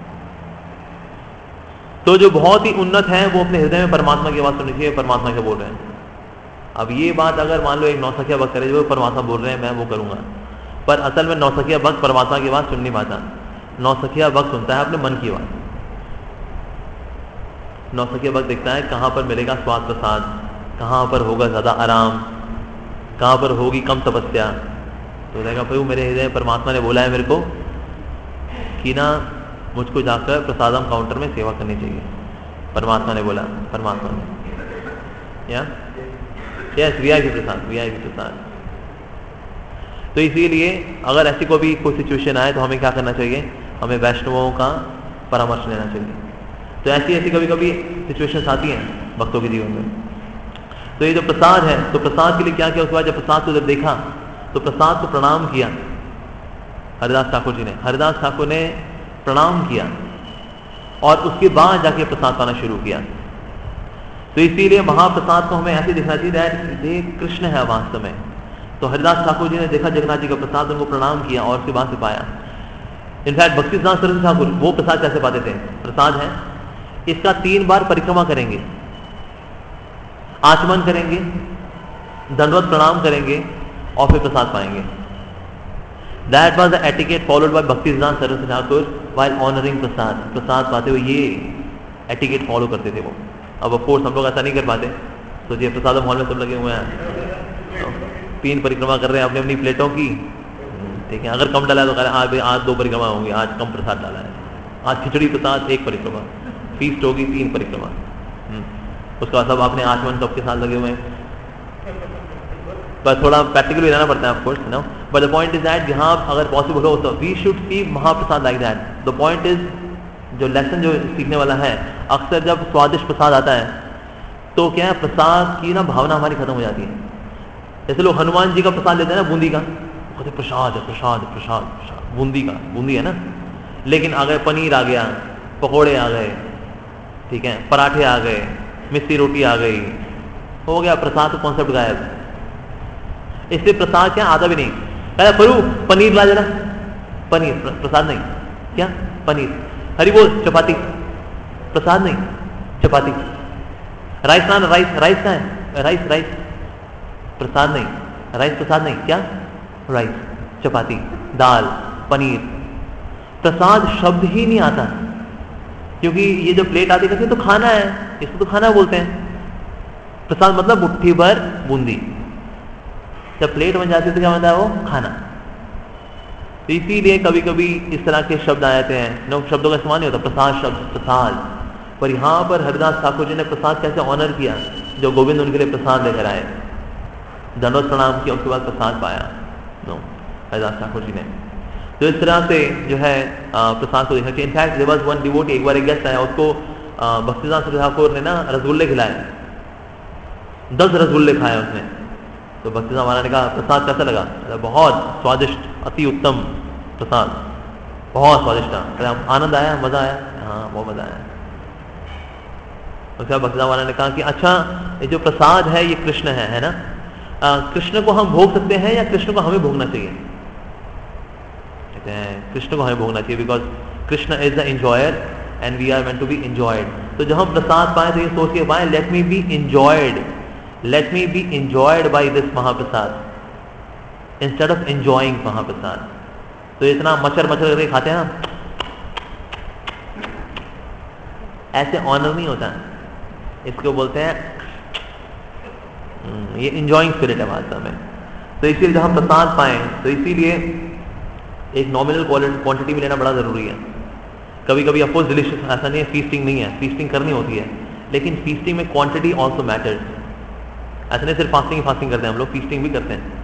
तो जो बहुत ही उन्नत है वो अपने हृदय में परमात्मा की आवाज सुननी चाहिए, परमात्मा क्या बोल रहे हैं। अब ये बात अगर मान लो एक नौसखिया भक्त करे जो परमात्मा बोल रहे हैं मैं वो करूंगा, पर असल में नौसखिया भक्त परमात्मा की आवाज सुन नहीं पाता। नौसखिया भक्त सुनता है अपने मन की आवाज। नौसखिया भक्त देखता है कहां पर मिलेगा स्वाद प्रसाद, कहां पर होगा ज्यादा आराम, कहां पर होगी कम तपस्या। तो रहेगा भाई मेरे हृदय परमात्मा ने बोला है मेरे को कि ना मुझको जाकर प्रसादम काउंटर में सेवा करनी चाहिए, परमात्मा ने बोला, परमात्मा ने, या yes VIP prasad, VIP prasad. तो इसीलिए अगर ऐसी कोई भी कोई सिचुएशन आए तो हमें क्या करना चाहिए, हमें वैष्णवों का परामर्श लेना चाहिए। तो ऐसी ऐसी कभी कभी सिचुएशंस आती हैं भक्तों के जीवन में। तो ये जो प्रसाद है, तो प्रसाद के लिए क्या किया, उसके बाद जब प्रसाद को जब देखा तो प्रसाद को प्रणाम किया हरिदास ठाकुर जी ने। हरिदास ठाकुर ने प्रणाम किया और उसके बाद जाके प्रसाद पाना शुरू किया। तो इसीलिए महाप्रसाद को हमें ऐसे देखना चाहिए ये कृष्ण है वास्तव में। तो हरिदास ठाकुर जी ने देखा जगन्नाथ जी का प्रसाद, उनको प्रणाम किया और उसके बाद से पाया। इनफैक्ट भक्ति सिद्धांत सरस्वती ठाकुर वो प्रसाद कैसे पाते थे, प्रसाद है इसका तीन बार परिक्रमा करेंगे, आचमन करेंगे, दंडवत प्रणाम करेंगे और फिर प्रसाद पाएंगे। That was the etiquette followed by Bhakti Siddhanta Saraswati Thakur while honoring प्रसाद। प्रसाद पाते हुए ये एटिकेट फॉलो करते थे वो। अब ऑफ कोर्स हम लोग ऐसा नहीं कर पाते, सोचिए प्रसादम हॉल में सब लगे हुए हैं, तो तीन परिक्रमा कर रहे हैं अपनी अपनी प्लेटों की, ठीक है। अगर कम डाला है तो कह रहे आज आज दो परिक्रमा होंगी, आज कम प्रसाद डाला है, आज खिचड़ी प्रसाद एक परिक्रमा, फीस्ट होगी तीन परिक्रमा। उसके बाद सब आपने आचमन कप के साथ लगे हुए हैं। पर थोड़ा प्रैक्टिकल भी रहना पड़ता है of course, no, but the point is that यहाँ अगर पॉसिबल हो तो we should see Mahaprasad like that. The point is, जो लेसन जो सीखने वाला है, अक्सर जब स्वादिष्ट प्रसाद आता है तो क्या है प्रसाद की ना भावना हमारी खत्म हो जाती है। जैसे लोग हनुमान जी का प्रसाद लेते हैं ना, बूंदी का, कहते प्रसाद है प्रसाद प्रसाद प्रसाद, बूंदी का, बूंदी है ना। लेकिन आ गए पनीर आ गया, पकौड़े आ गए, ठीक है, पराठे आ गए, मिस्सी रोटी आ गई, हो गया प्रसाद का कॉन्सेप्ट गायब। इससे प्रसाद क्या आता भी नहीं। कहता प्रभु पनीर ला जरा, पनीर प्रसाद नहीं, क्या पनीर, हरि बोल चपाती, प्रसाद नहीं चपाती, राइस ना, राइस राइस का है, राइस राइस प्रसाद नहीं, राइस प्रसाद नहीं, क्या राइस चपाती दाल पनीर, प्रसाद शब्द ही नहीं आता। क्योंकि ये जो प्लेट आती कहते हैं तो खाना है, इसको तो खाना बोलते हैं। प्रसाद मतलब मुट्ठी भर बूंदी, जब प्लेट बन जाती है तो क्या बनता है वो खाना। तो इसीलिए कभी कभी इस तरह के शब्द आ जाते हैं, नो शब्दों का इस्तेमाल नहीं होता, प्रसाद शब्द प्रसाद। पर यहाँ पर हरिदास ठाकुर जी ने प्रसाद कैसे ऑनर किया, जो गोविंद उनके लिए प्रसाद लेकर आए, दंडवत प्रणाम किया, उसके बाद प्रसाद पाया, नो हरिदास ठाकुर जी ने। तो इस तरह से जो है प्रसाद को देखना चाहिए। In fact there was one devotee, एक बार एक गेस्ट आया, उसको भक्ति सिद्धांत सरस्वती ठाकुर ने ना रसगुल्ले खिलाए, दस रसगुल्ले खाए उसने। तो भक्ति सिद्धांत महाराज ने कहा प्रसाद कैसा लगा, बहुत स्वादिष्ट, अति उत्तम प्रसाद, बहुत स्वादिष्ट, आनंद आया, मजा आया, हाँ बहुत मजा आया। उसके बाद भक्ति सिद्धांत महाराज ने कहा कि अच्छा ये जो प्रसाद है ये कृष्ण है, है ना, आ, कृष्ण को हम भोग सकते हैं या कृष्ण को हमें भोगना चाहिए। कहते हैं कृष्ण को हमें भोगना चाहिए, because Krishna is the enjoyer and we are meant to be enjoyed. तो जब हम प्रसाद पाए तो ये सोच के पाए let me be enjoyed, let me be enjoyed by this mahaprasad instead of enjoying mahaprasad. तो इतना मचर मचर करके खाते हैं ना, ऐसे ऑनर नहीं होता, इसको बोलते हैं ये इंजॉइंग स्पिरिट है वास्तव में। तो इसीलिए जब हम प्रसाद पाएं तो इसीलिए एक नॉमिनल क्वांटिटी में लेना बड़ा जरूरी है। कभी कभी अफकोर्स डिलीशियस, ऐसा नहीं है फीस्टिंग नहीं है, फीस्टिंग करनी होती है, लेकिन फीस्टिंग में क्वांटिटी ऑल्सो मैटर्स। ऐसा नहीं सिर्फ फास्टिंग ही फास्टिंग करते हैं हम लोग, फीस्टिंग भी करते हैं।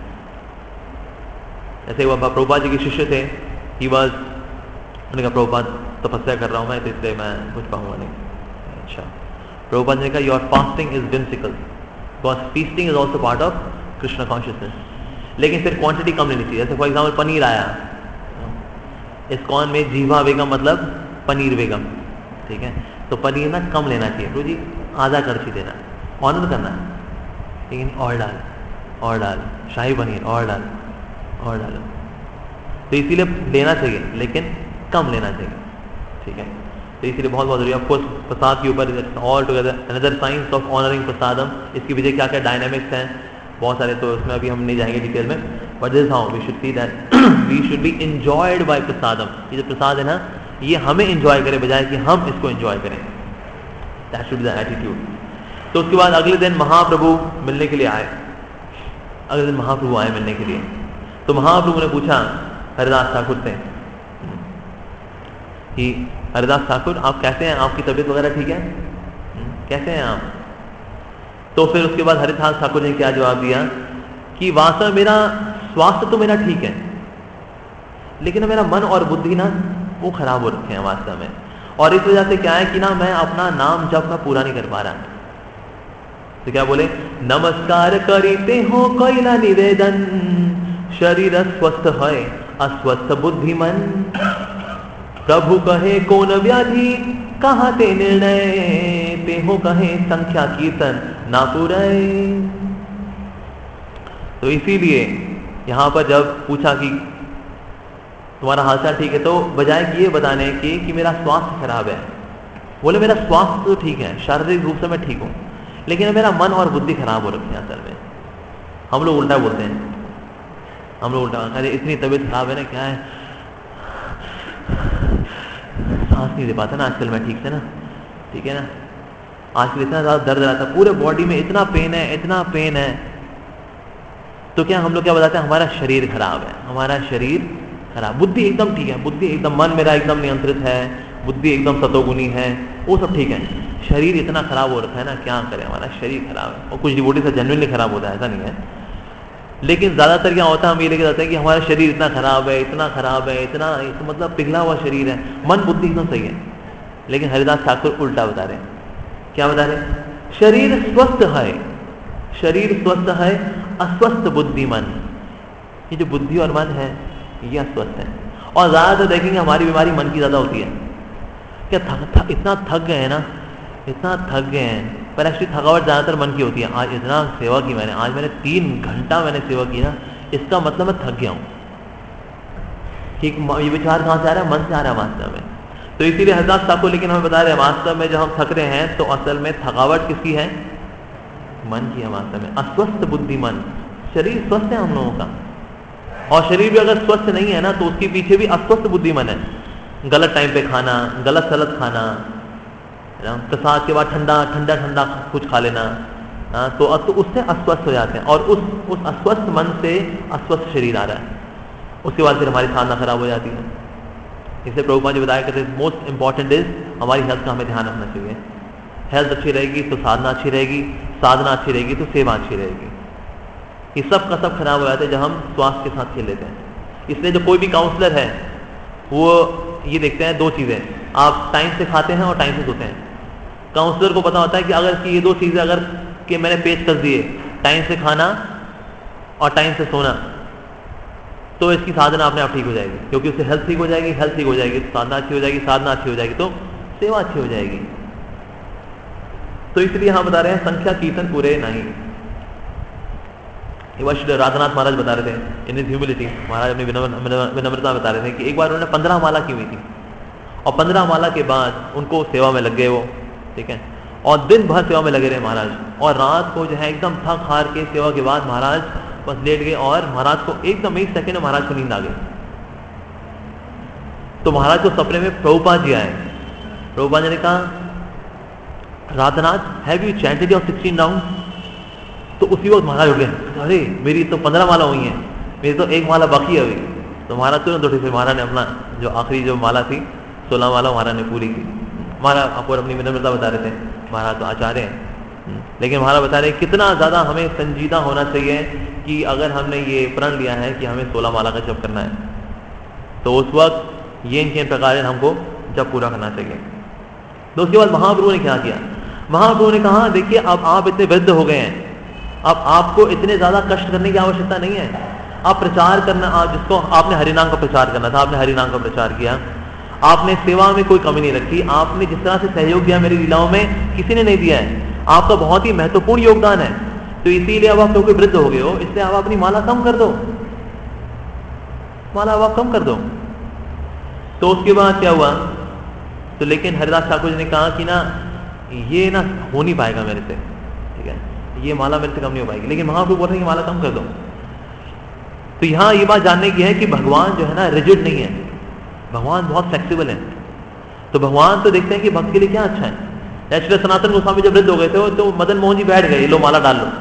ऐसे प्रभुपाद जी के शिष्य थे, ही वाज, उन्होंने कहा प्रभुपाद तपस्या कर रहा हूँ मैं तो इसलिए मैं कुछ पाऊंगा नहीं। अच्छा, प्रभुपाद ने कहा your fasting is whimsical because feasting is also part of Krishna consciousness, लेकिन फिर क्वांटिटी कम लेनी चाहिए। जैसे फॉर एग्जाम्पल पनीर आया, इस्कॉन में जीवा वेगम मतलब पनीर वेगम, ठीक है, तो पनीर ना कम लेना चाहिए, तो जी आधा करछी देना, ऑनर करना, लेकिन और डाल और डाल शाही पनीर और डाल और डालो, तो इसीलिए लेना चाहिए लेकिन कम लेना चाहिए, ठीक है। तो इसीलिए बहुत बहुत जरूरी है। ऑफकोर्स प्रसाद के ऊपर all together another science of honoring prasadam, इसकी वजह क्या क्या डायनामिक्स हैं बहुत सारे, तो उसमें अभी हम नहीं जाएंगे डिटेल में, but this how we should see that we should be enjoyed by prasadam. ये जो प्रसाद है ना, ये हमें एंजॉय करे बजाय कि हम इसको एंजॉय करें, that should be the attitude. तो उसके बाद अगले दिन महाप्रभु मिलने के लिए आए, अगले दिन महाप्रभु आए मिलने के लिए। तो महाप्रभु ने पूछा हरिदास ठाकुर से कि हरिदास ठाकुर आप कैसे हैं, आपकी तबीयत वगैरह ठीक है, कैसे हैं आप? तो फिर उसके बाद हरिदास ठाकुर ने क्या जवाब दिया कि वास्तव में मेरा स्वास्थ्य तो मेरा ठीक है, लेकिन मेरा मन और बुद्धि ना वो खराब हो रखे हैं वास्तव में, और इस वजह से क्या है कि ना मैं अपना नाम जप ना पूरा नहीं कर पा रहा। तो क्या बोले, नमस्कार करते हो कोई ना निवेदन, शरीर स्वस्थ है अस्वस्थ बुद्धि मन, प्रभु कहे कौन व्याधि कहा ते निर्णय, ते हो कहे संख्या कीर्तन ना पुरय। तो इसीलिए यहां पर जब पूछा कि तुम्हारा हालचाल ठीक है, तो बजाय कि ये बताने की कि मेरा स्वास्थ्य खराब है, बोले मेरा स्वास्थ्य तो ठीक है, शारीरिक रूप से मैं ठीक हूं, लेकिन मेरा मन और बुद्धि खराब हो रखी है। असल में हम लोग उल्टा बोलते हैं, हम लोग उल्टा, अरे इतनी तबीयत खराब है ना, क्या है सांस नहीं दे पाता ना आजकल मैं ठीक से ना, ठीक है ना, आजकल इतना ज्यादा दर्द रहता है, पूरे बॉडी में इतना पेन है, इतना पेन है। तो क्या हम लोग क्या बताते हैं, हमारा शरीर खराब है, हमारा शरीर खराब, बुद्धि एकदम ठीक है, बुद्धि एकदम, मन मेरा एकदम नियंत्रित है, बुद्धि एकदम सतोगुनी है, वो सब ठीक है, शरीर इतना खराब हो रखा है ना, क्या करें, हमारा शरीर खराब है। और कुछ डिवोटी से जेन्युइनली खराब होता है, ऐसा नहीं है, लेकिन ज्यादातर क्या होता है, हम ये लेके जाते हैं कि हमारा शरीर इतना खराब है, इतना खराब है, इतना तो मतलब पिघला हुआ शरीर है, मन बुद्धि एकदम सही है। लेकिन हरिदास ठाकुर उल्टा बता रहे हैं, क्या बता रहे हैं, शरीर स्वस्थ है, शरीर स्वस्थ है अस्वस्थ बुद्धि मन, ये जो बुद्धि और मन है ये अस्वस्थ है। और ज्यादातर देखेंगे हमारी बीमारी मन की ज्यादा होती है, क्या थक, थक, इतना थक गए हैं ना, इतना थक गए हैं, पर एक्चुअली थकावट ज्यादातर मन की होती है। आज इतना सेवा की मैंने, आज मैंने तीन घंटा मैंने सेवा की ना, इसका मतलब मैं थक गया हूं। ठीक, ये विचार कहां से आ रहा है, मन से आ रहा है वास्तव में। तो इसीलिए हरिदास ठाकुर लेकिन हमें बता रहे हैं वास्तव में जब हम थक रहे हैं तो असल में थकावट किसकी है, मन की है वास्तव में। अस्वस्थ बुद्धि मन, शरीर स्वस्थ है हम लोगों का, और शरीर भी अगर स्वस्थ नहीं है ना तो उसके पीछे भी अस्वस्थ बुद्धि मन है। गलत टाइम पे खाना, गलत सलत खाना, प्रसाद के बाद ठंडा ठंडा ठंडा कुछ खा लेना, आ, तो, तो उससे अस्वस्थ हो जाते हैं, और उस उस अस्वस्थ मन से अस्वस्थ शरीर आ रहा है, उसके बाद फिर हमारी साधना खराब हो जाती है। इसलिए प्रभुपाद जी बताया करते हैं मोस्ट इंपॉर्टेंट इज हमारी हेल्थ का हमें ध्यान रखना चाहिए। हेल्थ अच्छी रहेगी तो साधना अच्छी रहेगी, साधना अच्छी रहेगी तो सेवा अच्छी रहेगी। ये सब का सब खराब हो जाता है जब हम स्वास्थ्य के साथ खेल लेते हैं। इसलिए जो कोई भी काउंसलर है वो ये देखते हैं दो चीजें, आप टाइम से खाते हैं और टाइम से सोते हैं। काउंसलर को पता होता है कि अगर कि ये दो चीजें अगर कि मैंने पेश कर दिए, टाइम से खाना और टाइम से सोना, तो इसकी साधना अपने आप ठीक हो जाएगी, क्योंकि उससे हेल्थ ठीक हो जाएगी, हेल्थ ठीक हो जाएगी तो साधना अच्छी हो जाएगी, साधना अच्छी हो जाएगी तो सेवा अच्छी हो जाएगी। तो इसलिए यहां बता रहे हैं संख्या कीर्तन पूरे नहीं। एक बार श्री राधानाथ महाराज बता रहे थे, इन इज ह्यूमिलिटी, महाराज अपनी विनम्रता बता रहे थे कि एक बार उन्होंने पंद्रह माला की हुई थी और पंद्रह माला के बाद उनको सेवा में लग गए वो, ठीक है, और दिन भर सेवा में लगे रहे महाराज, और रात को जो है एकदम थक हार के सेवा के बाद महाराज बस लेट गए और महाराज को एकदम एक सेकंड में महाराज को नींद आ गई। तो महाराज को सपने में प्रभुपाद जी आए। प्रभुपाद जी ने कहा, Radhanath have you chanted your sixteen round? तो उसी वक्त महाराज उठ गए, अरे मेरी तो पंद्रह माला हुई है, मेरी तो एक माला बाकी है अभी। तो महाराज तुरंत उठे, फिर महाराज ने अपना जो आखिरी जो माला थी सोलह माला महाराज ने पूरी की। महाराज आपको अपनी विनम्रता बता रहे थे, महाराज तो आचार्य हैं, लेकिन महाराज बता रहे कितना ज्यादा हमें संजीदा होना चाहिए कि अगर हमने ये प्रण लिया है कि हमें सोलह माला का जप करना है तो उस वक्त ये इनके प्रकार हमको जप पूरा करना चाहिए। तो उसके बाद महाप्रभु ने क्या किया? महाप्रभु ने कहा, देखिए अब आप इतने वृद्ध हो गए हैं, अब आपको इतने ज्यादा कष्ट करने की आवश्यकता नहीं है। आप प्रचार करना, आप जिसको आपने हरिनाम का प्रचार करना था, आपने हरिनाम का प्रचार किया, आपने सेवा में कोई कमी नहीं रखी, आपने जिस तरह से सहयोग दिया मेरी लीलाओं में किसी ने नहीं दिया है, आपका बहुत ही महत्वपूर्ण योगदान है। तो इसीलिए अब आप क्योंकि वृद्ध हो गए हो, इसलिए आप अपनी माला कम कर दो, माला अब आप कम कर दो। तो उसके बाद क्या हुआ? तो लेकिन हरिदास ठाकुर जी ने कहा कि ना ये ना हो नहीं पाएगा मेरे से, ठीक है, ये माला मेरे से कम नहीं हो पाएगी। लेकिन महाप्रभु बोल रहे हैं कि माला कम कर दो। तो यहां ये बात जानने की है कि भगवान जो है ना रिजिड नहीं है, भगवान बहुत फ्लेक्सिबल है। तो भगवान तो देखते हैं कि भक्त के लिए क्या अच्छा है। एक्चुअली सनातन गोस्वामी जब वृद्ध हो गए थे तो मदन मोहन जी बैठ गए, लो माला डाल लो।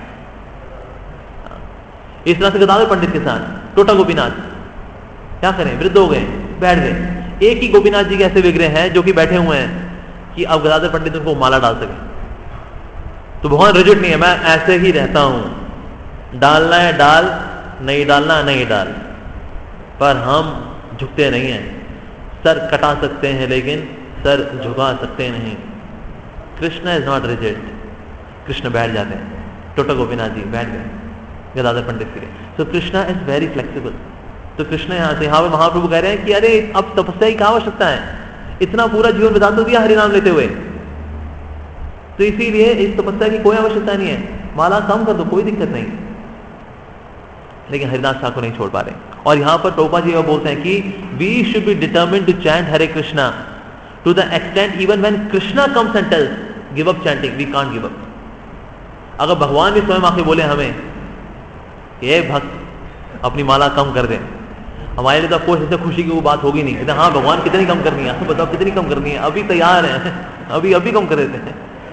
इस तरह से गदाधर पंडित के साथ टोटा गोपीनाथ क्या करें, वृद्ध हो गए, बैठ गए। एक ही गोपीनाथ जी के ऐसे विग्रह हैं जो कि बैठे हुए हैं कि अब गदाधर पंडित उनको माला डाल सके। तो भगवान रिजिड नहीं है, मैं ऐसे ही रहता हूं, डालना है डाल, नहीं डालना नहीं डाल, पर हम झुकते नहीं हैं। सर कटा सकते हैं लेकिन सर झुका सकते नहीं। Krishna is not rigid, Krishna बैठ जाते हैं। टोटा गोपीनाथ जी बैठ गए गदाधर पंडित के लिए। तो कृष्णा इज वेरी फ्लेक्सिबल। तो कृष्ण यहां से यहाँ पे महाप्रभु कह रहे हैं कि अरे अब तपस्या की क्या आवश्यकता है, इतना पूरा जीवन बिता तो दिया हरिनाम लेते हुए, तो इसीलिए इस तपस्या की कोई आवश्यकता नहीं है, माला कम कर दो, कोई दिक्कत नहीं। लेकिन हरिदास ठाकुर नहीं छोड़ पा रहे। और यहां पर टोपा जी बोलते हैं कि we should be determined to chant Hare Krishna to the extent even when Krishna comes and tells give up chanting, we can't give up. अगर भगवान भी स्वयं आके बोले हमें ये भक्त अपनी माला कम कर दे, हमारे लिए तो ऑफकोर्स इससे खुशी की वो बात होगी नहीं। कहते हाँ भगवान कितनी कम करनी है, आपको बताओ कितनी कम करनी है, अभी तैयार है, अभी अभी कम कर देते हैं।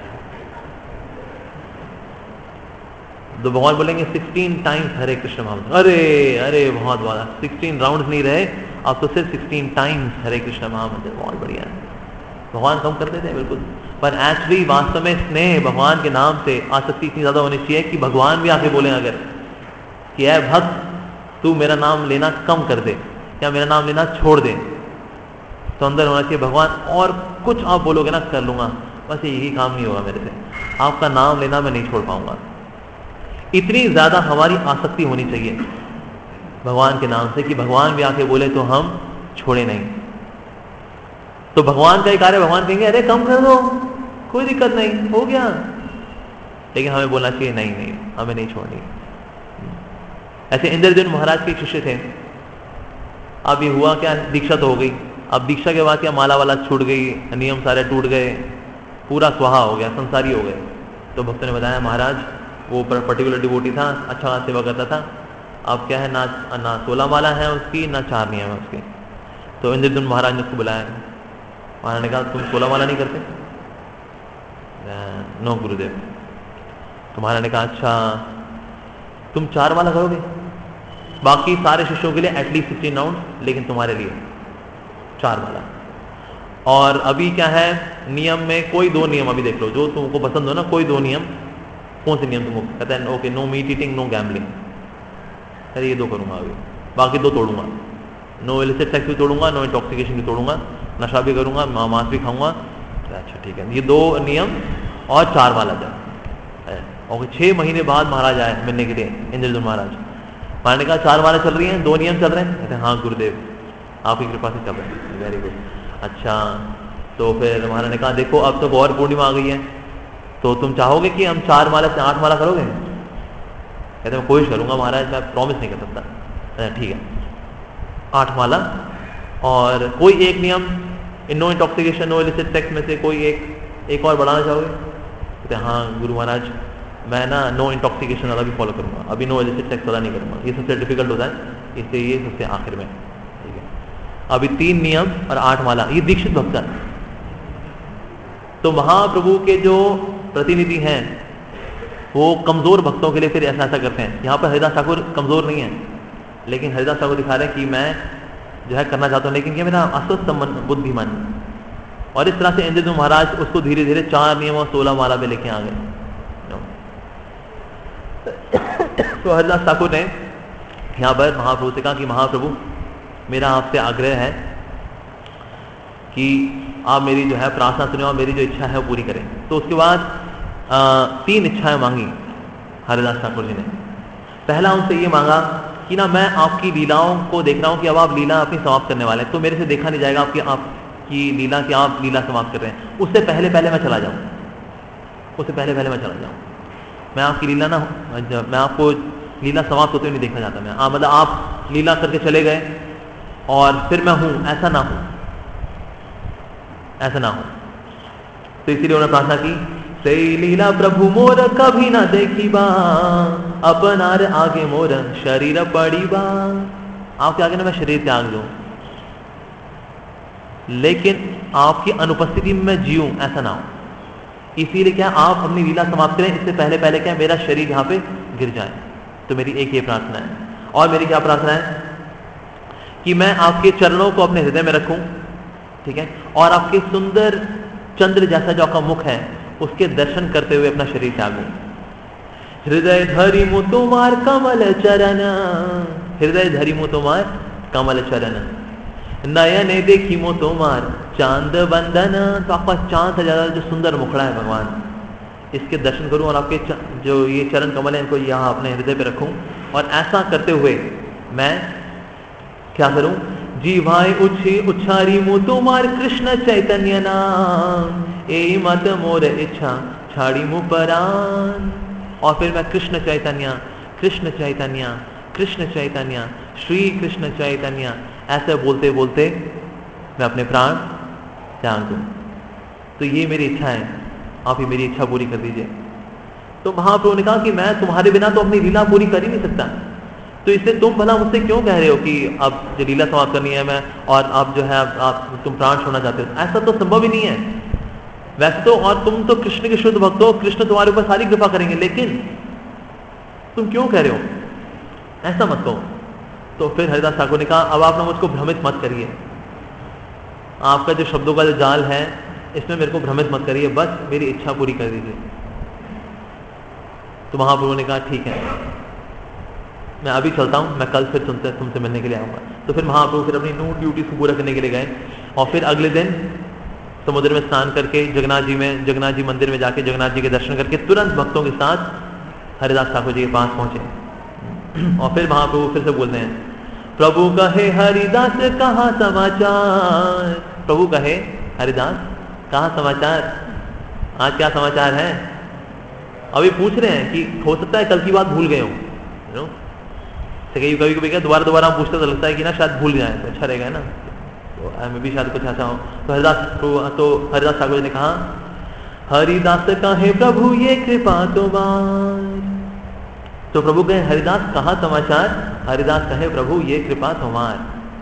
तो भगवान बोलेंगे सिक्सटीन टाइम्स हरे कृष्ण महामंत्र। अरे अरे बहुत वाला, सिक्सटीन राउंड नहीं रहे, अब तो सिर्फ सिक्सटीन टाइम्स हरे कृष्ण महामंत्र। बहुत बढ़िया है, भगवान कम कर देते हैं बिल्कुल। पर एक्चुअली वास्तव में स्नेह भगवान के नाम से आसक्ति इतनी ज्यादा होनी चाहिए कि भगवान भी आके बोले अगर कि ऐ भक्त तू मेरा नाम लेना कम कर दे या मेरा नाम लेना छोड़ दे, तो अंदर होना चाहिए भगवान और कुछ आप बोलोगे ना कर लूंगा, बस यही काम नहीं होगा मेरे से, आपका नाम लेना मैं नहीं छोड़ पाऊंगा। इतनी ज्यादा हमारी आसक्ति होनी चाहिए भगवान के नाम से कि भगवान भी आके बोले तो हम छोड़े नहीं। तो भगवान का एक कार्य, भगवान कहेंगे अरे कम कर दो, कोई दिक्कत नहीं, हो गया। लेकिन हमें बोलना चाहिए नहीं नहीं हमें नहीं छोड़नी। ऐसे इंद्रद्युम्न महाराज के शिष्य थे। अब ये हुआ क्या, दीक्षा तो हो गई, अब दीक्षा के बाद क्या माला वाला छूट गई, नियम सारे टूट गए, पूरा स्वाहा हो गया, संसारी हो गए। तो भक्तों ने बताया महाराज वो पर्टिकुलर डिवोटी था, अच्छा सेवा करता था, अब क्या है ना ना सोलह माला है उसकी ना चार नियम है उसके। तो इंद्रद्युम्न महाराज ने उसको बुलाया, महाराज ने कहा तुम सोलह माला नहीं करते? नो गुरुदेव। तो महाराज ने कहा अच्छा तुम चार माला करोगे, बाकी सारे शिष्यों के लिए एटलीस्ट सिक्सटीन राउंड, लेकिन तुम्हारे लिए चार माला। और अभी क्या है नियम में, कोई दो नियम अभी देख लो जो तुमको पसंद हो ना, कोई दो नियम। कौन से नियम तुमको? कहते हैं okay no meat eating no gambling. अरे ये दो करूंगा अभी, बाकी दो तोड़ूंगा। नो इलिसिट सेक्स भी तोड़ूंगा, नो इंटॉक्सिकेशन भी तोड़ूंगा, नशा भी करूंगा, मांस भी खाऊंगा। अच्छा ठीक है, ये दो नियम और चार माला जाए। और छह महीने बाद महाराज आए मिलने के लिए, इंद्रद्युम्न महाराज। महाराज ने कहा चार माला चल रही हैं, दो नियम चल रहे हैं? कहते हैं हाँ गुरुदेव आपकी कृपा से चल रहे हैं, वेरी गुड। अच्छा तो फिर महाराज ने कहा देखो अब तो गौर पूर्णिमा आ गई है, तो तुम चाहोगे कि हम चार माला से आठ माला करोगे? कहते मैं कोशिश करूंगा महाराज, मैं प्रॉमिस नहीं कर सकता। ठीक है, आठ माला और कोई एक नियम, इन no intoxication no illicit sex में से कोई एक एक और बढ़ाना चाहोगे? कहते हाँ गुरु महाराज, मैं ना नो इंटॉक्सिकेशन वाला भी फॉलो करूंगा, अभी नो इलिसिट सेक्स वाला नहीं करूंगा, ये सबसे डिफिकल्ट होता है, इसलिए ये सबसे आखिर में। ठीक है, अभी तीन नियम और आठ माला, ये दीक्षित भक्त है। तो महाप्रभु के जो प्रतिनिधि हैं वो कमजोर भक्तों के लिए फिर ऐसा ऐसा करते हैं। यहाँ पर हरिदास ठाकुर कमजोर नहीं है, लेकिन हरिदास ठाकुर दिखा रहे हैं कि मैं जो है करना चाहता हूँ, लेकिन ये मेरा अस्वस्थ बुद्धिमान। और इस तरह से इंद्रद्युम्न महाराज उसको धीरे धीरे चार नियम और सोलह माला पे लेके आ गए। तो हरिदास ठाकुर ने यहाँ पर महाप्रभु से कहा कि महाप्रभु, मेरा आपसे आग्रह है कि आप मेरी जो है प्रार्थना सुने और मेरी जो इच्छा है वो पूरी करें। तो उसके बाद आ, तीन इच्छाएं मांगी हरिदास ठाकुर जी ने। पहला उनसे ये मांगा कि ना मैं आपकी लीलाओं को देख रहा हूं कि अब आप लीला अपनी समाप्त करने वाले हैं, तो मेरे से देखा नहीं जाएगा आपकी आपकी लीला कि आप लीला समाप्त कर रहे हैं। उससे पहले पहले मैं चला जाऊं, उससे पहले पहले मैं चला जाऊं। मैं आपकी लीला ना, मैं आपको लीला समाप्त होते हुए नहीं देखना चाहता। मैं आप मतलब आप लीला करके चले गए और फिर मैं हूं, ऐसा ना हो, ऐसा ना हो। तो इसीलिए उन्होंने प्रार्थना की, सही लीला प्रभु मोर कभी ना देखी बा, अपनार आगे मोर शरीर पड़ी बा। आपके आगे ना मैं शरीर त्याग लूं, लेकिन आपकी अनुपस्थिति में मैं जीऊं, ऐसा ना हो। इसीलिए क्या आप अपनी लीला समाप्त करें, इससे पहले पहले क्या मेरा शरीर यहां पे गिर जाए। तो मेरी एक ये प्रार्थना है। और मेरी क्या प्रार्थना है कि मैं आपके चरणों को अपने हृदय में रखूं, ठीक है, और आपके सुंदर चंद्र जैसा जो आपका मुख है उसके दर्शन करते हुए अपना शरीर त्यागूं। हृदय धरी मु तुम्हार कमल चरण, हृदय धरी मु तुम्हार कमल चरण, नयने देखी मु तुम्हार चांद बंदन। तो आपका चांद से ज्यादा जो सुंदर मुखड़ा है भगवान, इसके दर्शन करूं और आपके जो ये चरण कमल है इनको यहाँ अपने हृदय पे रखूं। और ऐसा करते हुए मैं क्या करूं, जी भाई उछी उछारी मु तुम्हार कृष्ण चैतन्य नाम, ए मत मोर इच्छा छाड़ी मु परान। और फिर मैं कृष्ण चैतन्य कृष्ण चैतन्य कृष्ण चैतन्य श्री कृष्ण चैतन्य ऐसे बोलते बोलते मैं अपने प्राण त्याग दूं। तो ये मेरी इच्छा है, आप ही मेरी इच्छा पूरी कर दीजिए। तो महाप्रभु ने कहा कि मैं तुम्हारे बिना तो अपनी लीला पूरी कर ही नहीं सकता, तो इससे तुम भला मुझसे क्यों कह रहे हो कि अब जो लीला समाप्त करनी है मैं, और आप जो है आप, आप तुम प्राण छोड़ना चाहते हो। ऐसा तो संभव ही नहीं है वैसे तो, और तुम तो कृष्ण के शुद्ध भक्त हो, कृष्ण तुम्हारे ऊपर सारी कृपा करेंगे, लेकिन तुम क्यों कह रहे हो, ऐसा मत कहो। तो फिर हरिदास ठाकुर ने कहा, अब आप ना मुझको भ्रमित मत करिए, आपका जो शब्दों का जो जाल है इसमें मेरे को भ्रमित मत करिए, बस मेरी इच्छा पूरी कर दीजिए। तो महाप्रभु ने कहा ठीक है, मैं अभी चलता हूं, मैं कल फिर तुमसे तुमसे मिलने के लिए आऊंगा। तो फिर महाप्रभु फिर अपनी नू ड्यूटीज को पूरा करने के लिए गए और फिर अगले दिन समुद्र में स्नान करके जगन्नाथ जी में जगन्नाथ जी मंदिर में जाके जगन्नाथ जी के दर्शन करके तुरंत भक्तों के साथ हरिदास ठाकुर जी के पास पहुंचे। और फिर महाप्रभु फिर से बोलते हैं, प्रभु कहे हरिदास कहाँ समाचार, प्रभु कहे हरिदास कहाँ समाचार, आज क्या समाचार है। अभी पूछ रहे हैं कि हो सकता है कल की बात भूल गए हो, यू नो, कभी कभी कभी क्या दोबारा दोबारा हम पूछते तो लगता है कि ना शायद भूल जाए, तो अच्छा रहेगा ना, तो हमें भी शायद कुछ ऐसा हो। तो हरिदास तो हरिदास ठाकुर जी ने कहा, हरिदास कहे प्रभु ये कृपा तुम्हार। तो प्रभु कहे हरिदास कहाँ समाचार, हरिदास कहे प्रभु ये कृपा तुम्हार।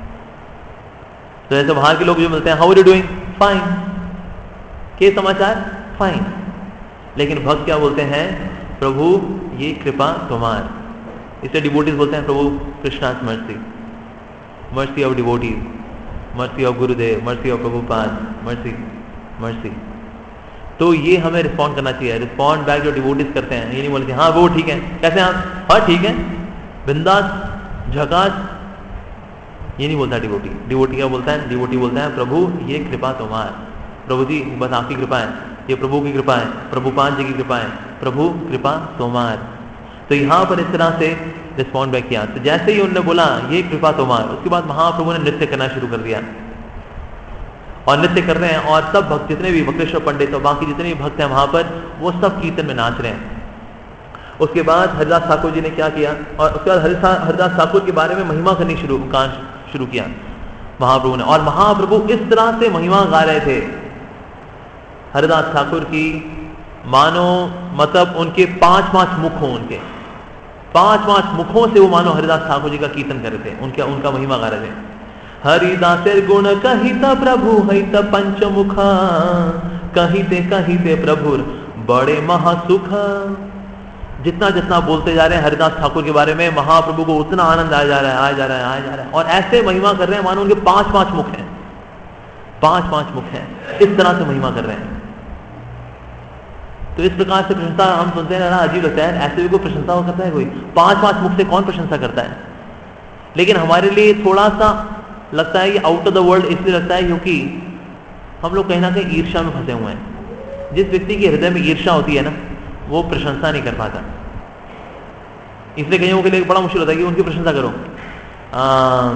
तो ऐसे बाहर के लोग जो मिलते हैं, how are you doing, fine, के समाचार, फाइन। लेकिन भक्त क्या बोलते हैं, प्रभु ये कृपा तुम्हार। इसे डिवोटीज बोलते हैं प्रभु Krishna's mercy, mercy of devotees, mercy of Gurudev, mercy of Prabhupad, mercy mercy. तो ये हमें रिस्पॉन्ड करना चाहिए, रिस्पॉन्ड बैक जो डिवोटीज करते हैं। ये नहीं बोलते हाँ वो ठीक है, कैसे आप, हाँ ठीक है, बिंदास झकास, ये नहीं बोलता डिवोटी। डिवोटी क्या बोलता है, डिवोटी बोलता है प्रभु ये कृपा तुम्हार, प्रभु जी बस आपकी कृपा है, ये प्रभु की कृपा है, प्रभुपाद जी की कृपा है, प्रभु कृपा तुम्हार। तो यहां पर इस तरह से रिस्पॉन्ड बैक किया। तो जैसे ही उन्होंने बोला ये कृपा तुम्हार, उसके बाद महाप्रभु ने नृत्य करना शुरू कर दिया और नृत्य कर रहे हैं। और सब भक्त जितने भी वक्रेश्वर पंडित और बाकी जितने भी भक्त हैं वहां पर, वो सब कीर्तन में नाच रहे हैं। उसके बाद हरिदास ठाकुर जी ने क्या किया, और उसके बाद हरिदास हरिदास ठाकुर के बारे में महिमा करनी शुरू शुरू किया महाप्रभु ने। और महाप्रभु इस तरह से महिमा गा रहे थे हरिदास ठाकुर की, मानो मतलब उनके पांच पांच मुख हों, उनके पांच पांच मुखों से वो मानो हरिदास ठाकुर जी का कीर्तन कर रहे थे, उनका उनका महिमा गा रहे थे। हरिदासेर गुण कहित प्रभु हित पंचमुखा, कहिते कहिते प्रभुर बड़े महासुख। जितना जितना बोलते जा रहे हैं हरिदास ठाकुर के बारे में, महाप्रभु को उतना आनंद आ जा रहा है, आ जा रहा है, आ जा रहा है, और ऐसे महिमा कर रहे हैं मानो उनके पांच पांच मुख हैं, पांच पांच मुख हैं, इस तरह से महिमा कर रहे हैं। तो इस प्रकार से प्रशंसा हम सुनते हैं ना, अजीब लगता है, ऐसे भी कोई प्रशंसा हो करता है? कोई पांच पांच मुख से कौन प्रशंसा करता है? लेकिन हमारे लिए थोड़ा सा लगता है ये आउट ऑफ द वर्ल्ड, इसलिए लगता है क्योंकि हम लोग कहीं ना कहीं ईर्ष्या में फंसे हुए हैं। जिस व्यक्ति के हृदय में ईर्ष्या होती है ना, वो प्रशंसा नहीं कर पाता। इसलिए कईयों के लिए बड़ा मुश्किल होता है कि उनकी प्रशंसा करो। आ,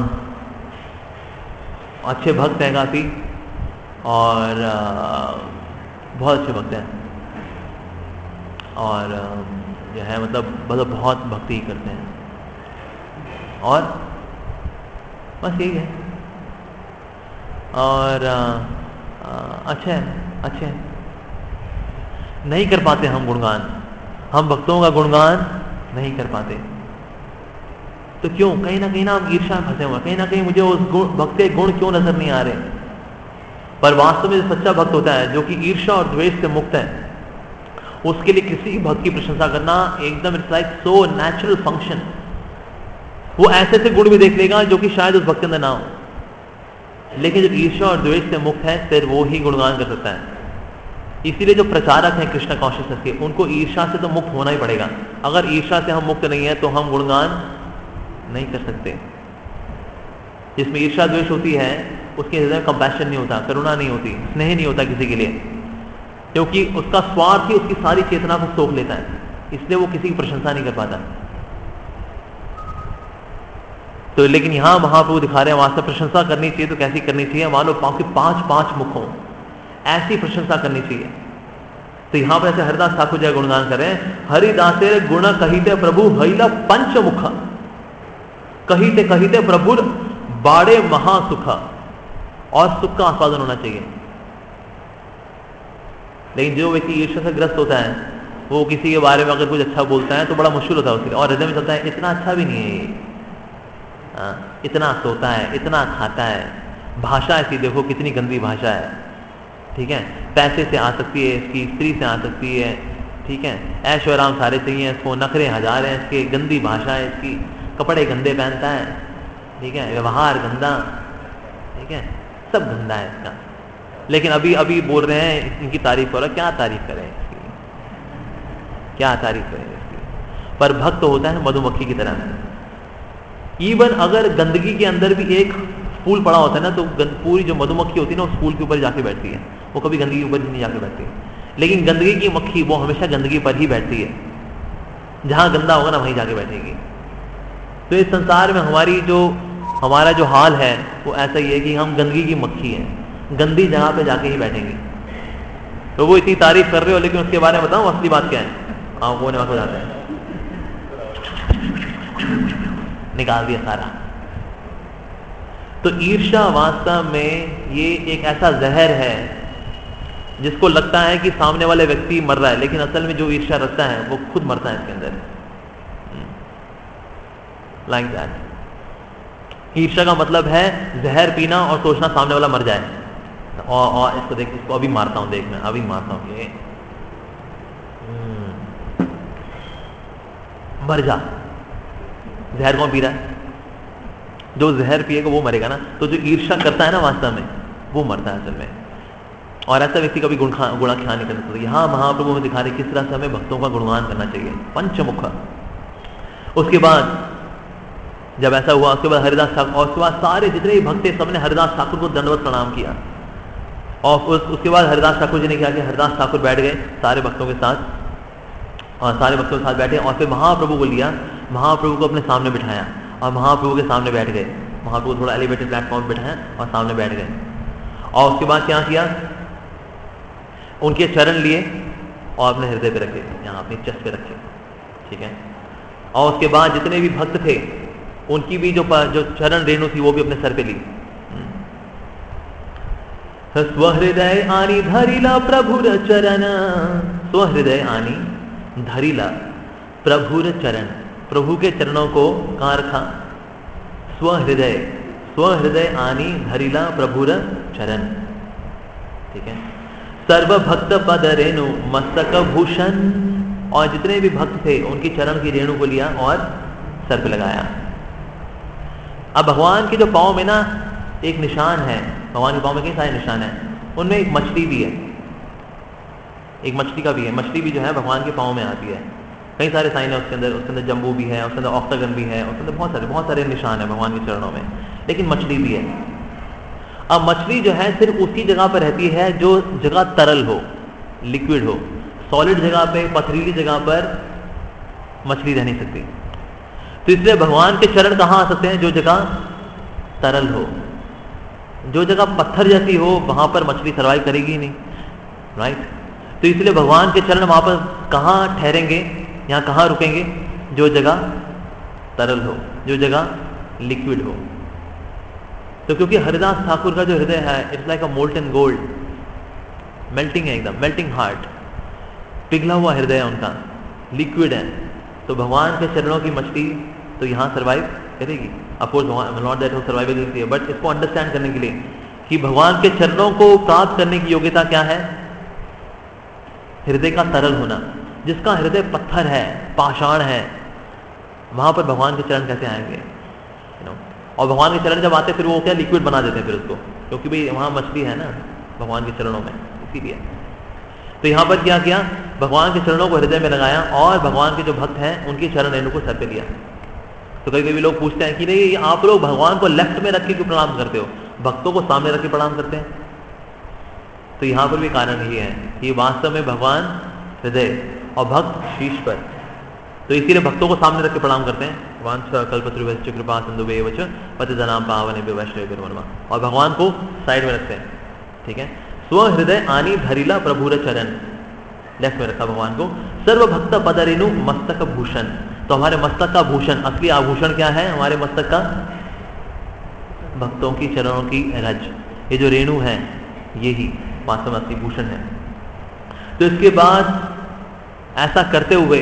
अच्छे भक्त हैं काफी, और आ, बहुत अच्छे भक्त हैं, और जो है मतलब मतलब बहुत भक्ति करते हैं, और बस यही है। और आ, आ, अच्छे हैं, अच्छे हैं। नहीं कर पाते हम गुणगान, हम भक्तों का गुणगान नहीं कर पाते। तो क्यों? कहीं ना कहीं ना हम ईर्ष्या में फंसे हुए, कहीं ना कहीं मुझे उस गुण भक्त के गुण क्यों नजर नहीं आ रहे। पर वास्तव में सच्चा भक्त होता है जो कि ईर्ष्या और द्वेष से मुक्त है, उसके लिए किसी भक्त की प्रशंसा करना एकदम it's like so natural function. वो ऐसे से गुण भी देख लेगा जो कि शायद उस भक्त के अंदर ना हो, लेकिन जब ईर्ष्या और द्वेष से मुक्त है फिर वो ही गुणगान कर सकता है। इसीलिए जो प्रचारक हैं कृष्ण कॉन्शियसनेस के, उनको ईर्ष्या से तो मुक्त होना ही पड़ेगा। अगर ईर्ष्या से हम मुक्त नहीं है तो हम गुणगान नहीं कर सकते। जिसमें ईर्ष्या द्वेष होती है उसके हृदय में कंपैशन नहीं होता, करुणा नहीं होती, स्नेह नहीं होता किसी के लिए, क्योंकि उसका स्वार्थ ही उसकी सारी चेतना को सोख लेता है, इसलिए वो किसी की प्रशंसा नहीं कर पाता। तो लेकिन यहां महाप्रभु दिखा रहे हैं वास्तव प्रशंसा करनी चाहिए तो कैसी करनी चाहिए, मान लो पांच पांच मुख हों, ऐसी प्रशंसा करनी चाहिए। तो यहां पर ऐसे हरिदास ठाकुर जी गुणगान कर रहे हैं, हरिदासे गुण कहिते प्रभु हईला पंचमुख, कहिते कहिते प्रभु बाड़े महासुख, और सुख का आस्वादन होना चाहिए। लेकिन जो व्यक्ति ईर्ष्या से ग्रस्त होता है वो किसी के बारे में अगर कुछ अच्छा बोलता है तो बड़ा मुश्किल होता है उसके लिए, और हृदय में चलता है इतना अच्छा भी नहीं है ये, हाँ, इतना सोता है, इतना खाता है, भाषा ऐसी देखो कितनी गंदी भाषा है, ठीक है, पैसे से आ सकती है इसकी, स्त्री से आ सकती है, ठीक है, ऐशो आराम सारे चाहिए इसको, नखरे हजार हैं इसके, गंदी भाषा है इसकी, कपड़े गंदे पहनता है, ठीक है, व्यवहार गंदा, ठीक है, सब गंदा है इसका। लेकिन अभी अभी बोल रहे हैं इनकी तारीफ करो, क्या तारीफ करें इसकी, क्या तारीफ करें इसकी। पर भक्त तो होता है मधुमक्खी की तरह। इवन अगर गंदगी के अंदर भी एक फूल पड़ा होता है ना, तो पूरी जो मधुमक्खी होती है ना उस फूल के ऊपर जाके बैठती है, वो कभी गंदगी के ऊपर नहीं जाके बैठती है। लेकिन गंदगी की मक्खी वो हमेशा गंदगी पर ही बैठती है, जहां गंदा होगा ना वहीं जाके बैठेगी। तो इस संसार में हमारी जो हमारा जो हाल है वो ऐसा ही है कि हम गंदगी की मक्खी हैं, गंदी जगह पे जाके ही बैठेंगे। तो वो इतनी तारीफ कर रहे हो, लेकिन उसके बारे में बताऊं असली बात क्या है, आंखों ने हो जाता है, निकाल दिया सारा। तो ईर्ष्या वास्तव में ये एक ऐसा जहर है जिसको लगता है कि सामने वाले व्यक्ति मर रहा है, लेकिन असल में जो ईर्ष्या रखता है वो खुद मरता है इसके अंदर, लाइक दैट। ईर्ष्या का मतलब है जहर पीना और सोचना सामने वाला मर जाए, और, और इसको देख, इसको अभी मारता हूं, देख मैं अभी मारता हूं, ये मर जा। जहर कौन पी रहा है? जो जहर पिएगा वो मरेगा ना। तो जो ईर्ष्या करता है ना वास्तव में वो मरता है असल में, और ऐसा व्यक्ति कभी गुण खा गुणा ख्याल नहीं कर सकता। यहाँ महाप्रभु में दिखा रहे किस तरह से हमें भक्तों का गुणगान करना चाहिए, पंचमुख। उसके बाद जब ऐसा हुआ, उसके बाद हरिदास ठाकुर, और उसके बाद सारे जितने भी भक्त थे सबने हरिदास ठाकुर को दंडवत प्रणाम किया। और उस, उसके बाद हरिदास ठाकुर जी ने क्या किया, हरिदास ठाकुर बैठ गए सारे भक्तों के साथ, और सारे भक्तों के साथ बैठे, और फिर महाप्रभु को लिया, महाप्रभु को अपने सामने बिठाया और महाप्रभु के सामने बैठ गए। महाप्रभु थोड़ा एलिवेटेड प्लेटफॉर्म बिठाया और सामने बैठ गए। और उसके बाद क्या किया, उनके चरण लिए और अपने हृदय पे रखे, यहाँ अपनी चेस्ट पे रखे, ठीक है। और उसके बाद जितने भी भक्त थे उनकी भी जो जो चरण रेणु थी वो भी अपने सर पे ली। स्वहृदय आनी धरिला प्रभुर चरण, स्वहृदय आनी धरिला प्रभुर चरण, प्रभु के चरणों को कहाँ रखा? स्वहृदय, स्वहृदय आनी धरिला प्रभुर चरण, ठीक है। सर्व भक्त पद रेणु मस्तक भूषण, और जितने भी भक्त थे उनकी चरण की रेणु को लिया और सर पे लगाया। अब भगवान के जो पाँव में ना एक निशान है, भगवान के पाँव में कई सारे निशान हैं, उनमें एक मछली भी है, एक मछली का भी है। मछली भी जो है भगवान के पाँव में आती है। कई सारे साइन है उसके अंदर, उसके अंदर जम्बू भी है, उसके अंदर ऑक्टागन भी है, उसके अंदर बहुत सारे बहुत सारे निशान है भगवान के चरणों में, लेकिन मछली भी है। अब मछली जो है सिर्फ उसी जगह पर रहती है जो जगह तरल हो, लिक्विड हो। सॉलिड जगह पे, पथरीली जगह पर मछली रह नहीं सकती। तो इसलिए भगवान के चरण कहाँ आ सकते हैं? जो जगह तरल हो। जो जगह पत्थर जैसी हो वहां पर मछली सर्वाइव करेगी ही नहीं, राइट। तो इसलिए भगवान के चरण वहां पर कहाँ ठहरेंगे, यहाँ कहाँ रुकेंगे? जो जगह तरल हो, जो जगह लिक्विड हो। तो क्योंकि हरिदास ठाकुर का जो हृदय है it's like a molten gold, melting है एकदम, मेल्टिंग हार्ट, पिघला हुआ हृदय है उनका, लिक्विड है। तो भगवान के चरणों की मछली तो यहाँ सर्वाइव करेगी। अफकोर्स नॉट दैट वो सर्वाइव करती है, बट इसको अंडरस्टैंड करने के लिए कि भगवान के चरणों को प्राप्त करने की योग्यता क्या है? हृदय का तरल होना। जिसका हृदय पत्थर है, पाषाण है, वहां पर भगवान के चरण कैसे आएंगे? You know. और भगवान के चरण जब आते फिर वो क्या लिक्विड बना देते हैं फिर उसको, क्योंकि भाई वहां मछली है ना भगवान के चरणों में, इसीलिए। तो यहां पर क्या किया? भगवान के चरणों को हृदय में लगाया और भगवान के जो भक्त हैं उनकी चरण रेणु को सर पे लिया। तो कई कई लोग पूछते हैं कि नहीं आप लोग भगवान को लेफ्ट में रख के क्यों प्रणाम करते हो, भक्तों को सामने रख के प्रणाम करते हैं? तो यहां पर भी कारण ये है कि वास्तव में भगवान हृदय और भक्त शीश पर, तो इसीलिए भक्तों को सामने रख के प्रणाम करते हैं। कल्पतरुभ्यश्च कृपा सिंधुभ्येव च पतितनां पावनेभ्यो वैष्णवेभ्यो नमः, और भगवान को साइड में रखते हैं, ठीक है। स्व हृदय आनी धरिला प्रभुर चरण, लेफ्ट में रखा भगवान को। सर्व भक्त पद रेणु मस्तक भूषण, तो हमारे मस्तक का भूषण, असली आभूषण क्या है हमारे मस्तक का? भक्तों की चरणों की रज, ये जो रेणु है ये ही वास्तव में असली भूषण है। तो इसके बाद ऐसा करते हुए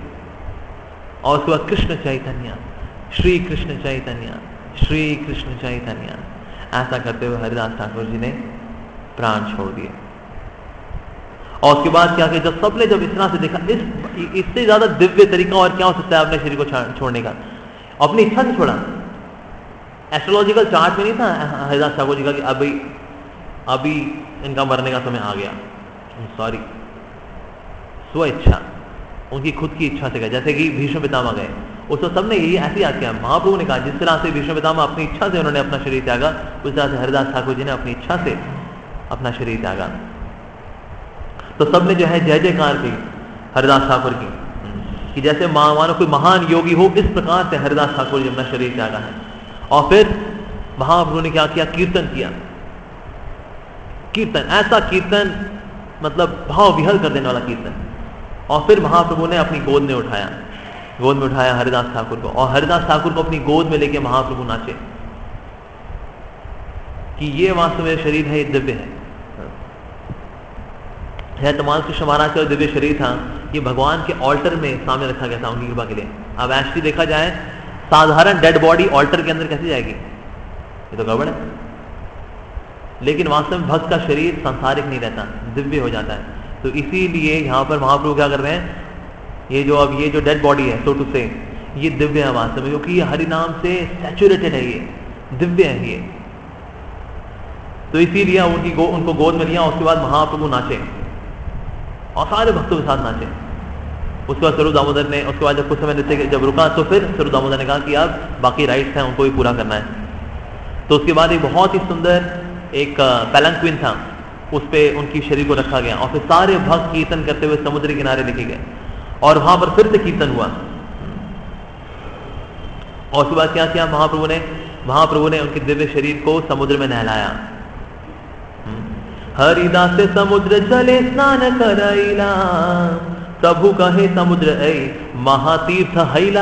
और उसके बाद कृष्ण चैतन्य, श्री कृष्ण चैतन्य, श्री कृष्ण चैतन्य, ऐसा करते हुए हरिदास ठाकुर जी ने प्राण छोड़ दिए। और उसके बाद क्या किया? जब सबने जब इस तरह से देखा, इस इससे ज्यादा दिव्य तरीका और क्या हो सकता है अपने शरीर को छोड़ने का? अपनी इच्छा से छोड़ा। एस्ट्रोलॉजिकल चार्ट में नहीं था हरिदास ठाकुर जी का कि अभी अभी इनका मरने का समय आ गया, सॉरी, स्व इच्छा, उनकी खुद की इच्छा से गए। जैसे कि भीष्म पितामह गए, उसको सबने यही ऐसे याद किया। महाप्रभु ने कहा जिस तरह से भीष्म पितामह अपनी इच्छा से उन्होंने अपना शरीर त्यागा, उस तरह से हरिदास ठाकुर जी ने अपनी इच्छा से अपना शरीर त्यागा। तो सबने जो है जय जयकार की हरिदास ठाकुर की, कि जैसे मानो कोई महान योगी हो, इस प्रकार से हरिदास ठाकुर जी अपना शरीर त्यागा है। और फिर महाप्रभु ने क्या किया? कीर्तन किया। कीर्तन, ऐसा कीर्तन मतलब भाव विहल कर देने वाला कीर्तन। और फिर महाप्रभु ने अपनी गोद में उठाया, गोद में उठाया हरिदास ठाकुर को, और हरिदास ठाकुर को अपनी गोद में लेके महाप्रभु नाचे कि ये वास्तव में शरीर है, ये दिव्य है। है तमाल कृष्ण महाराज का दिव्य शरीर था, ये भगवान के ऑल्टर में सामने रखा गया था उनकी कृपा के लिए। अब एक्चुअली देखा जाए साधारण डेड बॉडी ऑल्टर के अंदर कैसे जाएगी? ये तो गड़बड़ है। लेकिन वास्तव में भक्त का शरीर सांसारिक नहीं रहता, दिव्य हो जाता है। तो इसीलिए यहाँ पर महाप्रभु क्या कर रहे हैं? ये जो अब ये जो डेड बॉडी है, सो टू से, ये दिव्य है वास्तव में, क्योंकि ये हरि नाम से सैचुरेटेड है, ये दिव्य है ये। तो इसीलिए उनकी गो, उनको गोद में लिया। उसके बाद महाप्रभु नाचे और सारे भक्तों के साथ नाचे। उसके बाद स्वरूप दामोदर ने, उसके बाद जब कुछ समय नृत्य जब रुका तो फिर स्वरूप दामोदर ने कहा कि अब बाकी राइट्स हैं उनको भी पूरा करना है। तो उसके बाद एक बहुत ही सुंदर एक पैलंक्विन था, उस पर उनकी शरीर को रखा गया, और फिर सारे भक्त कीर्तन करते हुए समुद्र किनारे लेके गए, और वहां पर फिर से कीर्तन हुआ। और उसके बाद क्या किया महाप्रभु ने? महाप्रभु ने उनके दिव्य शरीर को समुद्र में नहलाया। हरिदास समुद्र जले स्नान कराइला, तभु कहे समुद्र ऐ महातीर्थ हैला,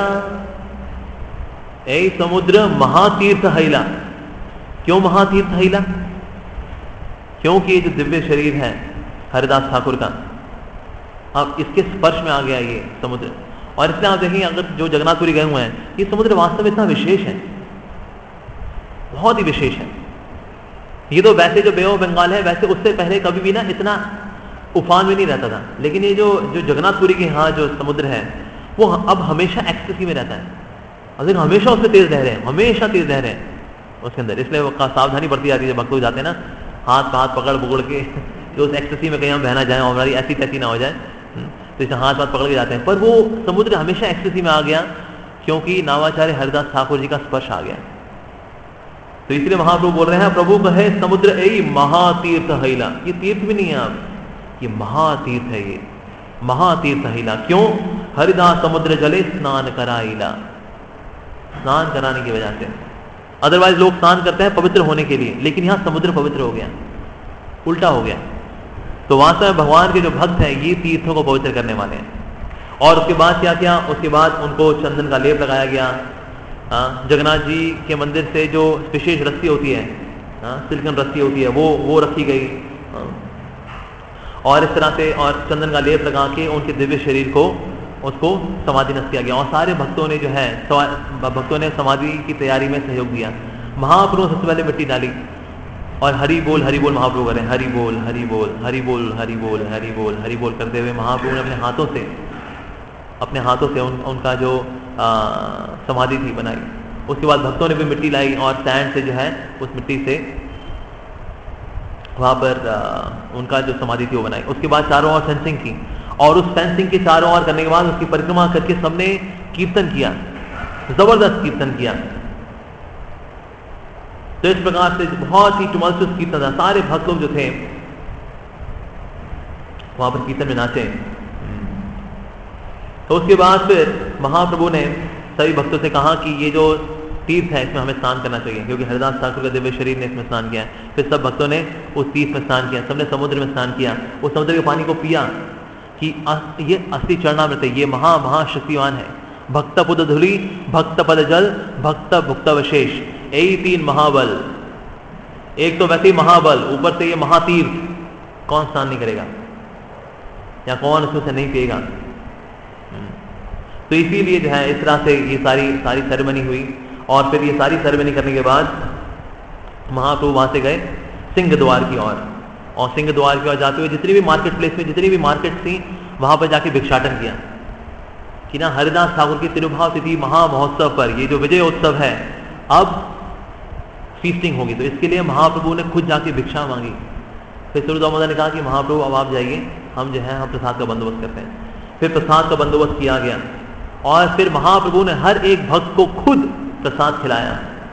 ऐ समुद्र महातीर्थ हैला। क्यों महातीर्थ हैला? क्योंकि ये जो दिव्य शरीर है हरिदास ठाकुर का, अब इसके स्पर्श में आ गया ये समुद्र। और इसलिए आप देखेंगे, अगर जो जगन्नाथपुरी गए हुए हैं, ये समुद्र वास्तव में इतना विशेष है, बहुत ही विशेष है। ये तो वैसे जो बे ऑफ बंगाल है, वैसे उससे पहले कभी भी ना इतना उफान में नहीं रहता था, लेकिन ये जो जो जगन्नाथपुरी के यहाँ जो समुद्र है वो अब हमेशा एक्सटेसी में रहता है। अगर हमेशा उसमें तेज लहरें हैं, हमेशा तेज लहरें हैं उसके अंदर। इसलिए वो सावधानी बरती जाती है जब भक्त लोग जाते हैं ना, हाथ पे हाथ पकड़ पकड़ के जो उस एक्सटेसी में कहीं हम बहना जाए और हमारी ऐसी तैसी ना हो जाए, तो इसे हाथ हाथ पकड़ के जाते हैं। पर वो समुद्र हमेशा एक्सटेसी में आ गया क्योंकि नावाचार्य हरिदास ठाकुर जी का स्पर्श आ गया। तो इसलिए महाप्रभु बोल रहे हैं, प्रभु कहे समुद्र ऐ महातीर्थ हैला। ये तीर्थ भी नहीं है आप, ये महातीर्थ है, ये महातीर्थ हैला। क्यों? हरिदास समुद्र जले स्नान कराइला, स्नान कराने की वजह से। अदरवाइज लोग स्नान करते हैं पवित्र होने के लिए, लेकिन यहां समुद्र पवित्र हो गया, उल्टा हो गया। तो वास्तव में भगवान के जो भक्त हैं ये तीर्थों को पवित्र करने वाले हैं। और उसके बाद क्या किया? उसके बाद उनको चंदन का लेप लगाया गया। जगन्नाथ जी के मंदिर से जो विशेष रस्सी होती है, सिल्कन रस्सी होती है, वो वो रखी गई और इस तरह से, और चंदन का लेप लगा के उनके दिव्य शरीर को उसको समाधि नष्ट किया गया। और सारे भक्तों ने जो है भक्तों ने समाधि की तैयारी में सहयोग दिया। महाप्रभु सबसे पहले मिट्टी डाली और हरि बोल हरि बोल महाप्रभु करें, हरि बोल हरि बोल हरि बोल हरि बोल हरि बोल हरि बोल करते हुए महाप्रभु ने अपने हाथों से अपने हाथों से उन, उनका जो आ, समाधि थी बनाई। उसके बाद भक्तों ने भी मिट्टी लाई और सैंड से जो है उस मिट्टी से वहां पर आ, उनका जो समाधि थी वो बनाई। उसके बाद चारों ओर फेंसिंग की और उस फेंसिंग के चारों ओर करने के बाद उसकी परिक्रमा करके सबने कीर्तन किया, जबरदस्त कीर्तन किया। तो इस प्रकार से बहुत ही टुमल्टस कीर्तन था। सारे भक्त लोग जो थे वहां पर कीर्तन में नाचे। तो उसके बाद फिर महाप्रभु ने सभी भक्तों से कहा कि ये जो तीर्थ है इसमें हमें स्नान करना चाहिए, क्योंकि हरिदास ठाकुर के दिव्य शरीर ने इसमें स्नान किया। फिर सब भक्तों ने उस तीर्थ में स्नान किया, सबने समुद्र में स्नान किया, उस समुद्र के पानी को पिया कि ये असली चरणामृत है, ये महा महाशक्तिवान है। भक्त पुद धुली, भक्त पद जल, भक्त भुक्त विशेष, यही तीन महाबल। एक तो वैसे ही महाबल, ऊपर से ये महातीर्थ, कौन स्नान नहीं करेगा या कौन उसमें से नहीं पिएगा? तो इसीलिए जो है इस तरह से ये सारी सारी सेरेमनी हुई। और फिर ये सारी सेरेमनी करने के बाद महाप्रभु वहां से गए सिंह द्वार की ओर, और सिंह द्वार की ओर जाते हुए जितनी भी मार्केट प्लेस में जितनी भी मार्केट थी वहां पर जाके भिक्षाटन किया कि ना हरिदास ठाकुर की तिरुभाव तिथि महामहोत्सव पर ये जो विजय उत्सव है अब फीस्टिंग होगी, तो इसके लिए महाप्रभु ने खुद जाके भिक्षा मांगी। फिर सुरु दामोदर ने कहा कि महाप्रभु अब आप जाइए, हम जो है हम प्रसाद का बंदोबस्त करते हैं। फिर प्रसाद का बंदोबस्त किया गया और फिर महाप्रभु ने हर एक भक्त को खुद प्रसाद खिलाया,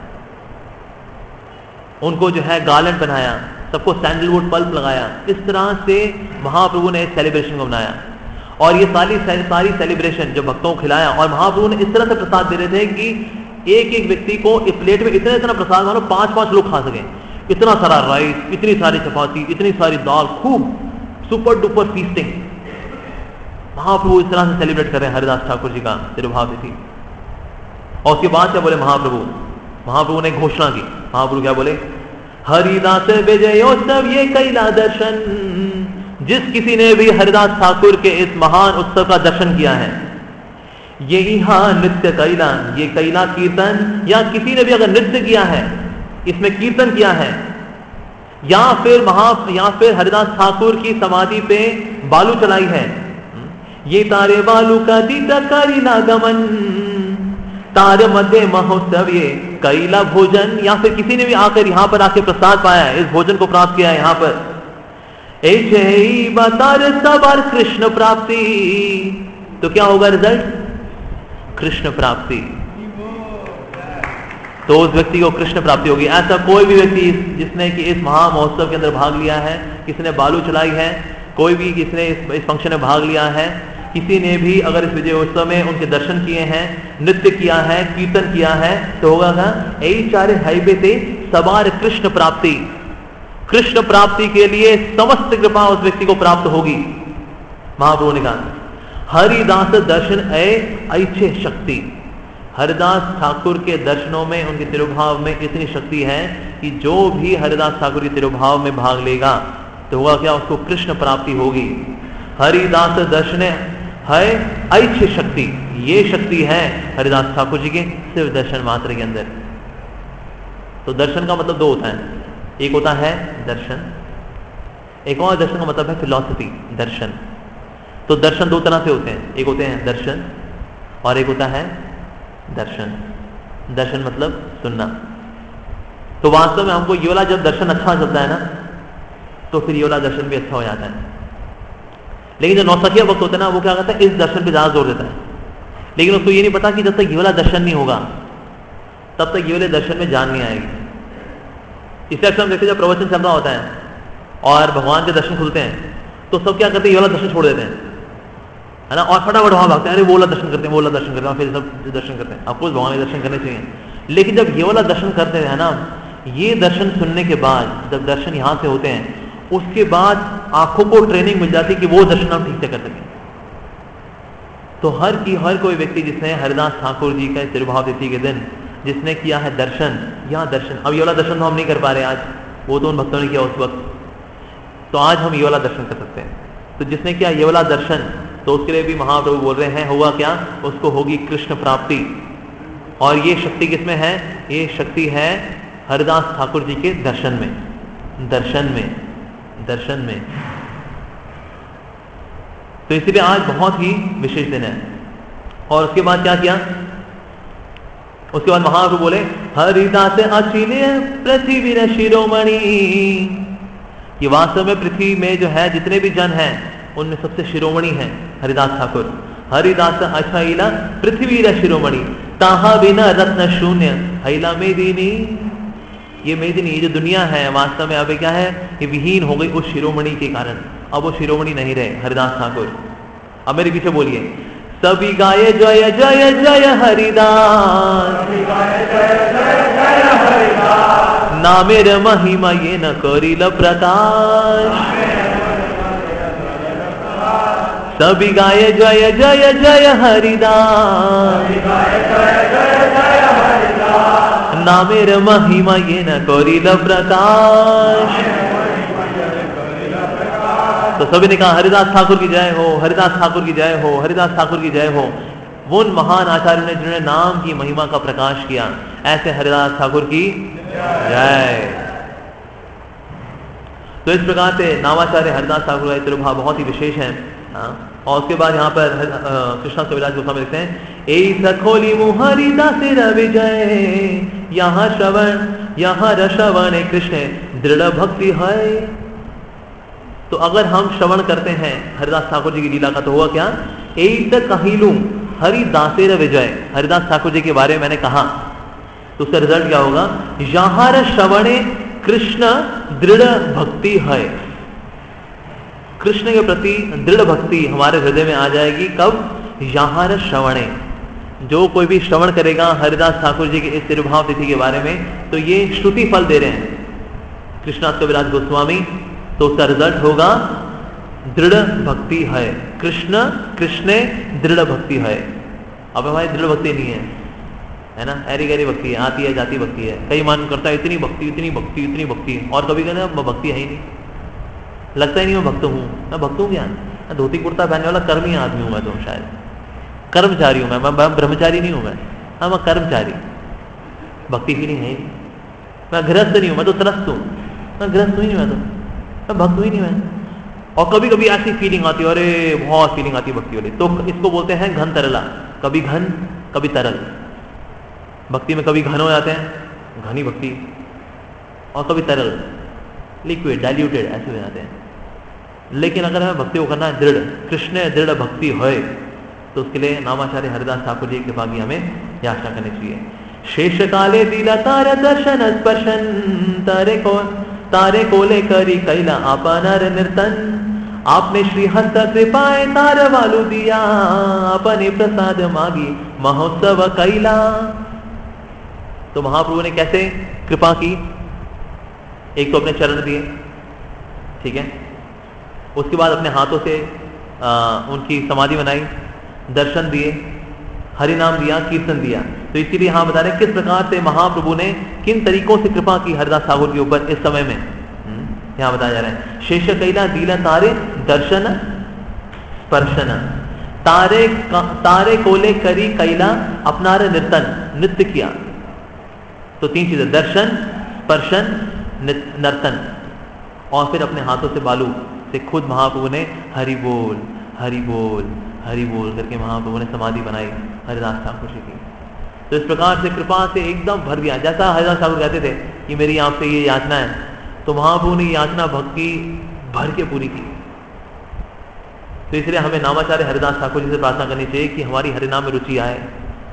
उनको जो है गार्लैंड पहनाया, सबको सैंडलवुड पल्प लगाया। इस तरह से महाप्रभु ने इस सेलिब्रेशन को मनाया। और ये सारी सारी सेलिब्रेशन जो भक्तों को खिलाया, और महाप्रभु ने इस तरह से प्रसाद दे रहे थे कि एक एक व्यक्ति को इस प्लेट में इतना इतना प्रसाद मानो पांच पांच लोग खा सकें। इतना सारा राइस, इतनी सारी चपाती, इतनी सारी दाल, खूब सुपर डुपर फीस्टिंग। महाप्रभु इस तरह से सेलिब्रेट कर रहे हैं हरिदास ठाकुर जी का तिरुभाव तिथि। और उसके बाद क्या बोले महाप्रभु? महाप्रभु ने घोषणा की। महाप्रभु क्या बोले? हरिदास विजयोत्सव ये कैला दर्शन, जिस किसी ने भी हरिदास ठाकुर के इस महान उत्सव का दर्शन किया है, ये यहाँ नृत्य कैला, ये कैला कीर्तन, या किसी ने भी अगर नृत्य किया है, इसमें कीर्तन किया है, या फिर महा या फिर हरिदास ठाकुर की समाधि पे बालू चलाई है, ये तारे बालू का दीता कैला गमन, तारे मध्य महोत्सव ये कैला भोजन, या फिर किसी ने भी आकर यहाँ पर आके प्रसाद पाया है, इस भोजन को प्राप्त किया है यहाँ पर, बतार सवार कृष्ण प्राप्ति, तो क्या होगा रिजल्ट? कृष्ण प्राप्ति। तो उस व्यक्ति को कृष्ण प्राप्ति होगी। ऐसा कोई भी व्यक्ति जिसने कि इस महा महोत्सव के अंदर भाग लिया है, किसी ने बालू चलाई है, कोई भी किसने इस, इस फंक्शन में भाग लिया है, किसी ने भी अगर इस विजय उत्सव में उनके दर्शन किए हैं, नृत्य किया है, कीर्तन किया है, तो होगा क्या? यही चारे हाईवे थे सवार कृष्ण प्राप्ति। कृष्ण प्राप्ति के लिए समस्त कृपा उस व्यक्ति को प्राप्त होगी। महाप्रभु ने कहा हरिदास दर्शन ए ऐच्छे शक्ति। हरिदास ठाकुर के दर्शनों में, उनके तिरुभाव में इतनी शक्ति है कि जो भी हरिदास ठाकुर के तिरुभाव में भाग लेगा तो होगा क्या, उसको कृष्ण प्राप्ति होगी। हरिदास दर्शन है ऐच्छे शक्ति, ये शक्ति है हरिदास ठाकुर जी के सिर्फ दर्शन मात्र के अंदर। तो दर्शन का मतलब दो होता है, एक होता है दर्शन, एक और दर्शन का मतलब है फिलॉसफी, दर्शन। तो दर्शन दो तरह से होते हैं, एक होते हैं दर्शन और एक होता है दर्शन। दर्शन मतलब सुनना। तो वास्तव में हमको ये वाला जब दर्शन अच्छा चलता है ना, तो फिर ये वाला दर्शन भी अच्छा हो जाता है। लेकिन जो नौसखिया वक्त होता है ना, वो क्या करता है, इस दर्शन पे ज्यादा जोर देता है, लेकिन उसको ये नहीं पता कि जब तक ये वाला दर्शन नहीं होगा तब तक ये वाले दर्शन में जान नहीं आएगी। इसलिए अक्सर हम देखते हैं जब प्रवचन चल रहा होता है और भगवान के दर्शन खुलते हैं तो सब क्या करते हैं, ये वाला दर्शन छोड़ देते हैं, है ना, और फटाफट वहां भागते हैं, अरे वो वाला दर्शन करते हैं, वो वाला दर्शन करते हैं, फिर सब दर्शन करते हैं। आपको भगवान के दर्शन करने चाहिए, लेकिन जब ये वाला दर्शन करते हैं ना, ये दर्शन सुनने के बाद जब दर्शन यहां से होते हैं, उसके बाद आंखों को ट्रेनिंग मिल जाती है कि वो दर्शन हम ठीक से कर सकें। तो हर की हर कोई व्यक्ति जिसने हरिदास ठाकुर जी का तिरुभाव तिथि के दिन जिसने किया है दर्शन, यहाँ दर्शन, अब ये वाला दर्शन तो हम नहीं कर पा रहे आज, वो तो उन भक्तों ने किया उस वक्त, तो आज हम ये वाला दर्शन कर सकते हैं। तो जिसने किया ये वाला दर्शन, तो उसके लिए भी महाप्रभु बोल रहे हैं, हुआ क्या, उसको होगी कृष्ण प्राप्ति। और ये शक्ति किसमें है, ये शक्ति है हरिदास ठाकुर जी के दर्शन में, दर्शन में, दर्शन में। तो इसलिए आज बहुत ही विशेष दिन है। और उसके बाद क्या किया, उसके बाद महाप्रभु बोले, हरिदास अचिले पृथ्वी न शिरोमणि। ये वास्तव में पृथ्वी में जो है जितने भी जन हैं उनमें सबसे शिरोमणि है हरिदास ठाकुर। हरिदास अछाइला पृथ्वी र शिरोमणि, ताहा बिना रत्न शून्य हैला मेदिनी। ये मेदिनी, ये जो दुनिया है वास्तव में अब क्या है, ये विहीन हो गई उस शिरोमणि के कारण। अब वो शिरोमणि नहीं रहे हरिदास ठाकुर। अब मेरे पीछे बोलिए, सभी गाये जय जय जय हरिदास, नामेर महिमा ये न करिल प्रकाश। सभी गाये जय जय जय हरिदास, नामेर महिमा ये न करिल प्रकाश। तो सभी ने कहा हरिदास ठाकुर की जय हो, हरिदास ठाकुर की जय हो, हरिदास ठाकुर की जय हो। वो उन महान आचार्यों ने जिन्होंने नाम की महिमा का प्रकाश किया, ऐसे हरिदास ठाकुर की जय। तो इस प्रकार से नामाचार्य हरिदास ठाकुर का तिरुभाव बहुत ही विशेष है। और उसके बाद यहाँ पर कृष्णा कविराज गोस्वामी लिखते हैं, ए सखोली मुँह हरिदास विजय, यहाँ श्रवण यहाँ रश्रवण कृष्ण दृढ़ भक्ति है। तो अगर हम श्रवण करते हैं हरिदास ठाकुर जी की लीला का, तो हुआ क्या, एक कहिलू हरिदासेर विजय, हरिदास ठाकुर जी के बारे में मैंने कहा, तो उसका रिजल्ट क्या होगा, यहाँ श्रवणे कृष्ण दृढ़ भक्ति है। कृष्ण के प्रति दृढ़ भक्ति हमारे हृदय में आ जाएगी। कब, यहाँ श्रवणे। जो कोई भी श्रवण करेगा हरिदास ठाकुर जी के इस तिरुभाव तिथि के बारे में, तो ये श्रुति फल दे रहे हैं कृष्णा कविराज गोस्वामी। तो उसका रिजल्ट होगा दृढ़ भक्ति है। कृष्ण कृष्ण दृढ़ भक्ति है। अब हमारी दृढ़ भक्ति नहीं है, है ना, ऐरी गैरी भक्ति है, आती है जाती भक्ति है। कई मान करता है इतनी भक्ति इतनी भक्ति इतनी भक्ति, और कभी कहना भक्ति है ही नहीं, लगता ही नहीं मैं भक्त हूँ। मैं भक्त हूँ क्या, मैं धोती कुर्ता पहनने वाला कर्मी आदमी हूँ, मैं तो शायद कर्मचारी हूँ, मैं मैं ब्रह्मचारी नहीं हूँ मैं, हाँ मैं कर्मचारी। भक्ति फीलिंग है ही नहीं। मैं गृहस्थ नहीं हूँ, मैं तो त्रस्त हूँ, मैं गृहस्थ हूँ ही नहीं, मैं तो मैं भक्त हूँ ही नहीं मैं। और कभी कभी ऐसी फीलिंग आती है, अरे बहुत फीलिंग आती है भक्ति वाली, तो इसको बोलते हैं घन तरला। कभी घन कभी तरल। भक्ति में कभी घन हो जाते हैं, घनी भक्ति, और कभी तरल, लिक्विड डाइल्यूटेड, ऐसे हो जाते हैं। लेकिन अगर हमें भक्ति को करना है दृढ़, कृष्ण दृढ़ भक्ति है, तो उसके लिए नामाचार्य हरिदास ठाकुर जी के कृपा की हमें याचना करनी चाहिए। शेष काले दिला तार दर्शन स्पर्शन, तारे को तारे कोले करी कैला आपनर निर्तन। आपने श्री हस्त कृपाए तार वालू दिया, अपने प्रसाद मागी महोत्सव कैला। तो महाप्रभु ने कैसे कृपा की, एक तो अपने चरण दिए, ठीक है, उसके बाद अपने हाथों से उनकी समाधि बनाई, दर्शन दिए, हरि नाम दिया, कीर्तन दिया। तो इसीलिए यहाँ बता रहे किस प्रकार से महाप्रभु ने किन तरीकों से कृपा की हरिदास ठाकुर के ऊपर इस समय में, यहाँ बताया जा रहा है। शेष कैला दीला तारे दर्शन स्पर्शन, तारे तारे कोले करी कैला अपनारे नृतन, नृत्य किया। तो तीन चीजें, दर्शन, स्पर्शन, नर्तन, और फिर अपने हाथों से बालू से खुद महाप्रभु ने हरि बोल हरि बोल हरि बोल करके महाप्रभु ने समाधि बनाई हरिदास ठाकुर जी की। तो इस प्रकार से कृपा से एकदम भर दिया। जैसा हरिदास ठाकुर कहते थे कि मेरी आपसे ये याचना है, तो महाप्रभु ने याचना भक्ति भर के पूरी की। तो इसलिए हमें नामाचार्य हरिदास ठाकुर जी से प्रार्थना करनी चाहिए कि हमारी हरिनाम में रुचि आए।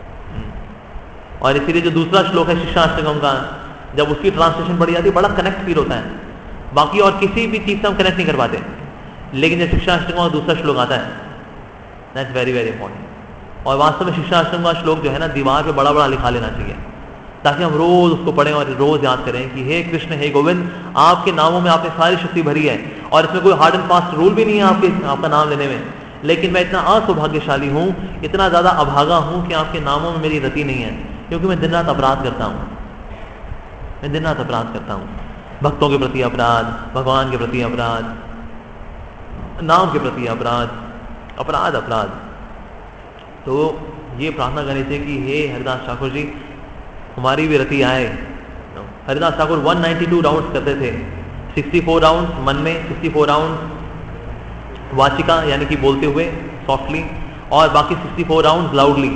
और इसीलिए जो दूसरा श्लोक है शिष्याष्टकम का, जब उसकी ट्रांसलेशन बढ़ जाती है बड़ा कनेक्ट फील होता है। बाकी और किसी भी चीज से हम कनेक्ट नहीं कर पाते, लेकिन जब शिक्षाष्टकम का दूसरा श्लोक आता है, दैट्स वेरी वेरी इंपॉर्टेंट। और वास्तव में शिक्षाष्टकम का श्लोक जो है ना, दीवार पे बड़ा बड़ा लिखा लेना चाहिए, ताकि हम रोज उसको पढ़ें और रोज याद करें कि हे कृष्ण, हे गोविंद, आपके नामों में आपने सारी शक्ति भरी है, और इसमें कोई हार्ड एंड फास्ट रूल भी नहीं है आपके आपका नाम लेने में। लेकिन मैं इतना असौभाग्यशाली हूं, इतना ज्यादा अभागा हूं कि आपके नामों में मेरी रति नहीं है, क्योंकि मैं दिन रात अपराध करता हूं, मैं दिन रात अपराध करता हूं। भक्तों के प्रति अपराध, भगवान के प्रति अपराध, नाम के प्रति अपराध, अपराध अपराध। तो ये प्रार्थना करनी चाहिए कि हे हरिदास ठाकुर जी, हमारी भी रति आए। हरिदास ठाकुर एक सौ बानवे राउंड्स करते थे, चौंसठ राउंड्स मन में, चौंसठ राउंड्स वाचिका यानी कि बोलते हुए सॉफ्टली, और बाकी चौंसठ राउंड्स लाउडली।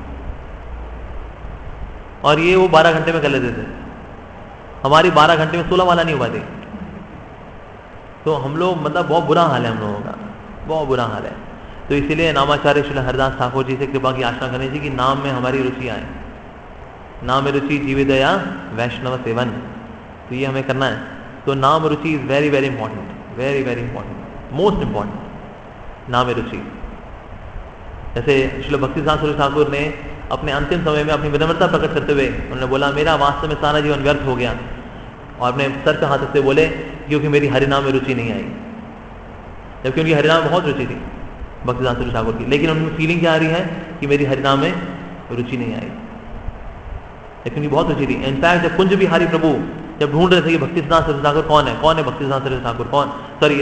और ये वो बारह घंटे में कर लेते थे। हमारी बारह घंटे में सोलह वाला नहीं हुआ थी। तो हम लोग, मतलब बहुत बुरा हाल है हम लोगों का, बहुत बुरा हाल है। तो इसीलिए नामाचार्य श्री हरिदास ठाकुर जी से कृपा की आशा करनी चाहिए कि नाम में हमारी रुचि आए। नाम में रुचि जीव दया वैष्णव सेवन, तो ये हमें करना है। तो नाम रुचि is very very important, very very important, most important, नाम में रुचि। जैसे श्री भक्ति सिद्धांत ठाकुर ने अपने अंतिम समय में अपनी विनम्रता प्रकट करते हुए उन्होंने बोला, मेरा वास्तव में सारा जीवन व्यर्थ हो गया, और अपने सर पे हाथ से बोले क्योंकि मेरी हरिनाम में रुचि नहीं आई। जबकि उनकी हरिनाम में बहुत रुचि थी भक्ति सिद्धांत ठाकुर की, लेकिन उनकी फीलिंग क्या आ रही है कि मेरी हरिनाम में रुचि नहीं आई, लेकिन उनकी बहुत रुचि थी। इनफैक्ट जब कुंज बिहारी प्रभु जब ढूंढ रहे थे कि भक्ति सिद्धांत ठाकुर कौन है, कौन है भक्ति सिद्धांत ठाकुर, कौन, सॉरी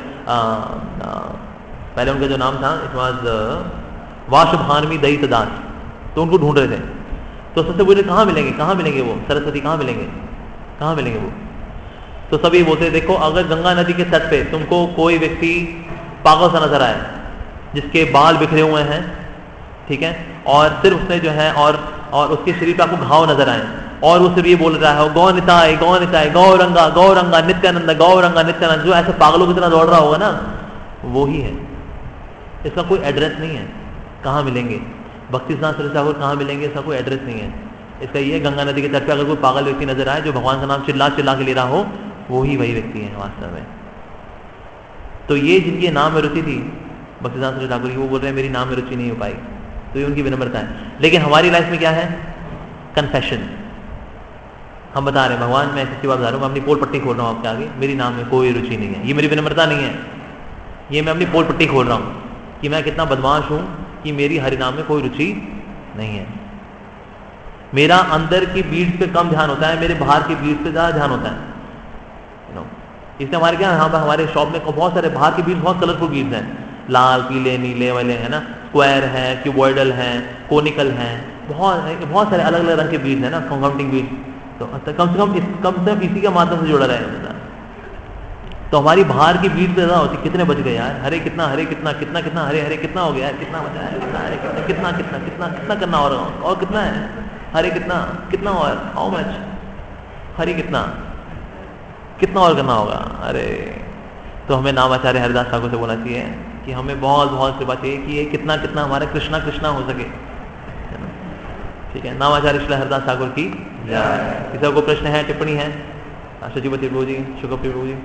पहले उनका जो नाम था इट वॉज वाशभानवी दयित दास, तो उनको ढूंढ रहे थे। तो सबसे बोले कहाँ मिलेंगे, कहाँ मिलेंगे वो सरस्वती, कहाँ मिलेंगे, कहाँ मिलेंगे वो। तो सभी बोलते देखो, अगर गंगा नदी के तट पे तुमको कोई व्यक्ति पागल सा नजर आए, जिसके बाल बिखरे हुए हैं, ठीक है, और सिर्फ उसने जो है और और उसके शरीर पे आपको घाव नजर आए, और वो सिर्फ ये बोल रहा है गौ निताय गौ निताय गौरंगा गौरंगा नित्यानंद गौरंगा नित्यानंद, जो ऐसे पागलों की तरह दौड़ रहा होगा ना, वो ही है। इसका कोई एड्रेस नहीं है, कहाँ मिलेंगे भक्ति सिद्धांत ठाकुर, कहाँ मिलेंगे, इसका कोई एड्रेस नहीं है। इसका ये गंगा नदी के तट पे अगर कोई पागल व्यक्ति नजर आए जो भगवान का नाम चिल्ला चिल्ला के ले रहा हो, वो ही वही व्यक्ति है वास्तव में। तो ये जिनकी नाम में रुचि थी भक्ति सिद्धांत ठाकुर की, वो बोल रहे हैं मेरी नाम में रुचि नहीं हो पाई, तो ये उनकी विनम्रता है। लेकिन हमारी लाइफ में क्या है, कन्फेशन। हम बता रहे हैं भगवान मैं सच्ची बात बता रहा हूँ, मैं अपनी पोल पट्टी खोल रहा हूँ आपके आगे, मेरी नाम में कोई रुचि नहीं है। ये मेरी विनम्रता नहीं है, ये मैं अपनी पोल पट्टी खोल रहा हूँ कि मैं कितना बदमाश हूं कि मेरी हरिनाम में कोई रुचि नहीं है। मेरा अंदर की बीड्स पे कम ध्यान होता है, मेरे बाहर की बीड्स पे ज्यादा ध्यान होता है। यू नो, इसलिए हमारे क्या यहाँ पर हमारे शॉप में बहुत सारे बाहर की बीड्स, बहुत कलरफुल बीड्स हैं, लाल पीले नीले वाले है ना, स्क्वायर है, क्यूबॉइडल है, कोनिकल है, बहुत बहुत सारे अलग अलग रंग के बीड्स है ना, काउंटिंग बीड्स। तो कम से कम इस कम से कम इसी के माध्यम से जुड़ा रहे। तो हमारी बाहर की बीट ज्यादा होती, कितने बच गए यार, हरे कितना हरे कितना कितना कितना हरे हरे कितना हो गया है, कितना बचा है, कितना हरे कितना कितना कितना कितना कितना करना और और कितना है हरे कितना कितना और हाउ मच हरे कितना कितना और करना होगा। अरे तो हमें नामाचार्य हरिदास ठाकुर से बोलना चाहिए कि हमें बहुत बहुत कृपा चाहिए कि ये कितना कितना हमारा कृष्णा कृष्णा हो सके, ठीक है। नामाचार्य श्री हरिदास ठाकुर की किसी को प्रश्न है, टिप्पणी है? सचिवती प्रभु जी, शुक्र प्रभु जी,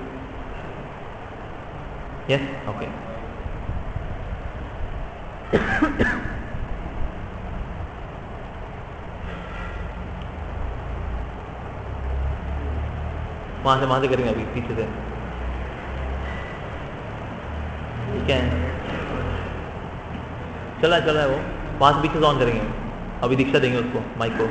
yes, okay. वहां से वहां से करेंगे अभी पीछे से, ठीक है। चला चला है वो पास पीछे ऑन करेंगे, अभी दीक्षा देंगे उसको माइक को।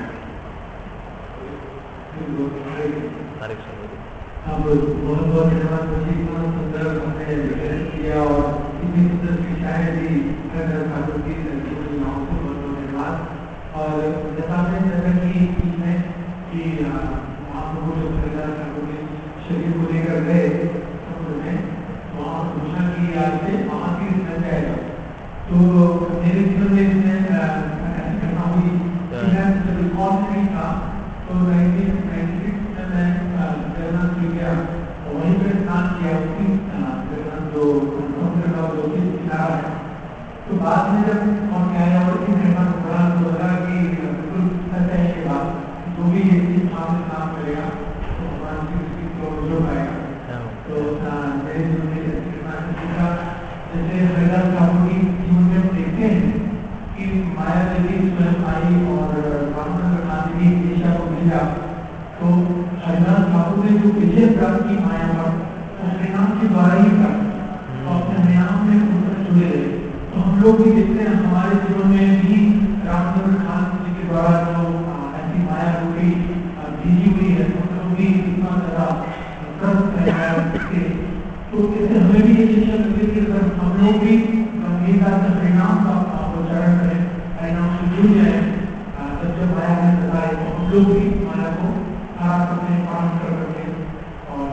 हरे कृष्ण। अब बहुत बहुत धन्यवाद मुझे इतना सुंदर हमने विवरण किया और इतनी सुंदर शिक्षाएं दी ठाकुर की नाम से बहुत बहुत धन्यवाद। और जैसा आपने चर्चा की इसमें कि आप लोगों जो ठाकुर के शरीर को लेकर गए समुद्र में, वहाँ घोषणा की आज से वहाँ की रहना जाएगा। तो मेरे जीवन में इसमें ऐसी घटना हुई कि मैं जब रिकॉर्ड नहीं था तो नाइनटीन नाइन्टी सिक्स में मैं जगन्नाथ जी गया और वहीं पर स्नान किया उसी जगन्नाथ जो समुद्र का जो किनारा है। तो बाद में जब वहाँ के आया और इस घटना को पढ़ा तो लगा कि बिल्कुल सच है ये बात, जो भी ये चीज सामने काम करेगा तो भगवान की को जो पाएगा। तो मेरे जीवन में सीखा जैसे हरिदास ठाकुर की जीवन में हम देखते हैं कि माया देवी स्वयं आई और रामचंद्र जी ईशा को भेजा। तो हरिदास ठाकुर ने जो विजय प्राप्त की माया पर वो हरिनाम के द्वारा ही प्राप्त, तो अपने हरिनाम में उनसे जुड़े रहे। तो हम लोग भी देखते हैं हमारे जीवन में भी रामचंद्र खान जी के द्वारा जो ऐसी माया रूपी भेजी हुई है, हम लोग भी इतना ज्यादा त्रस्त है। तो इससे हमें भी ये शिक्षा मिलती है कि अगर हम लोग भी गंभीरता से हरिनाम का उच्चारण करें, हरिनाम से जुड़ जाए, जब जब माया में बताए तो हम लोग भी माया को आराम करते पालन कर करते और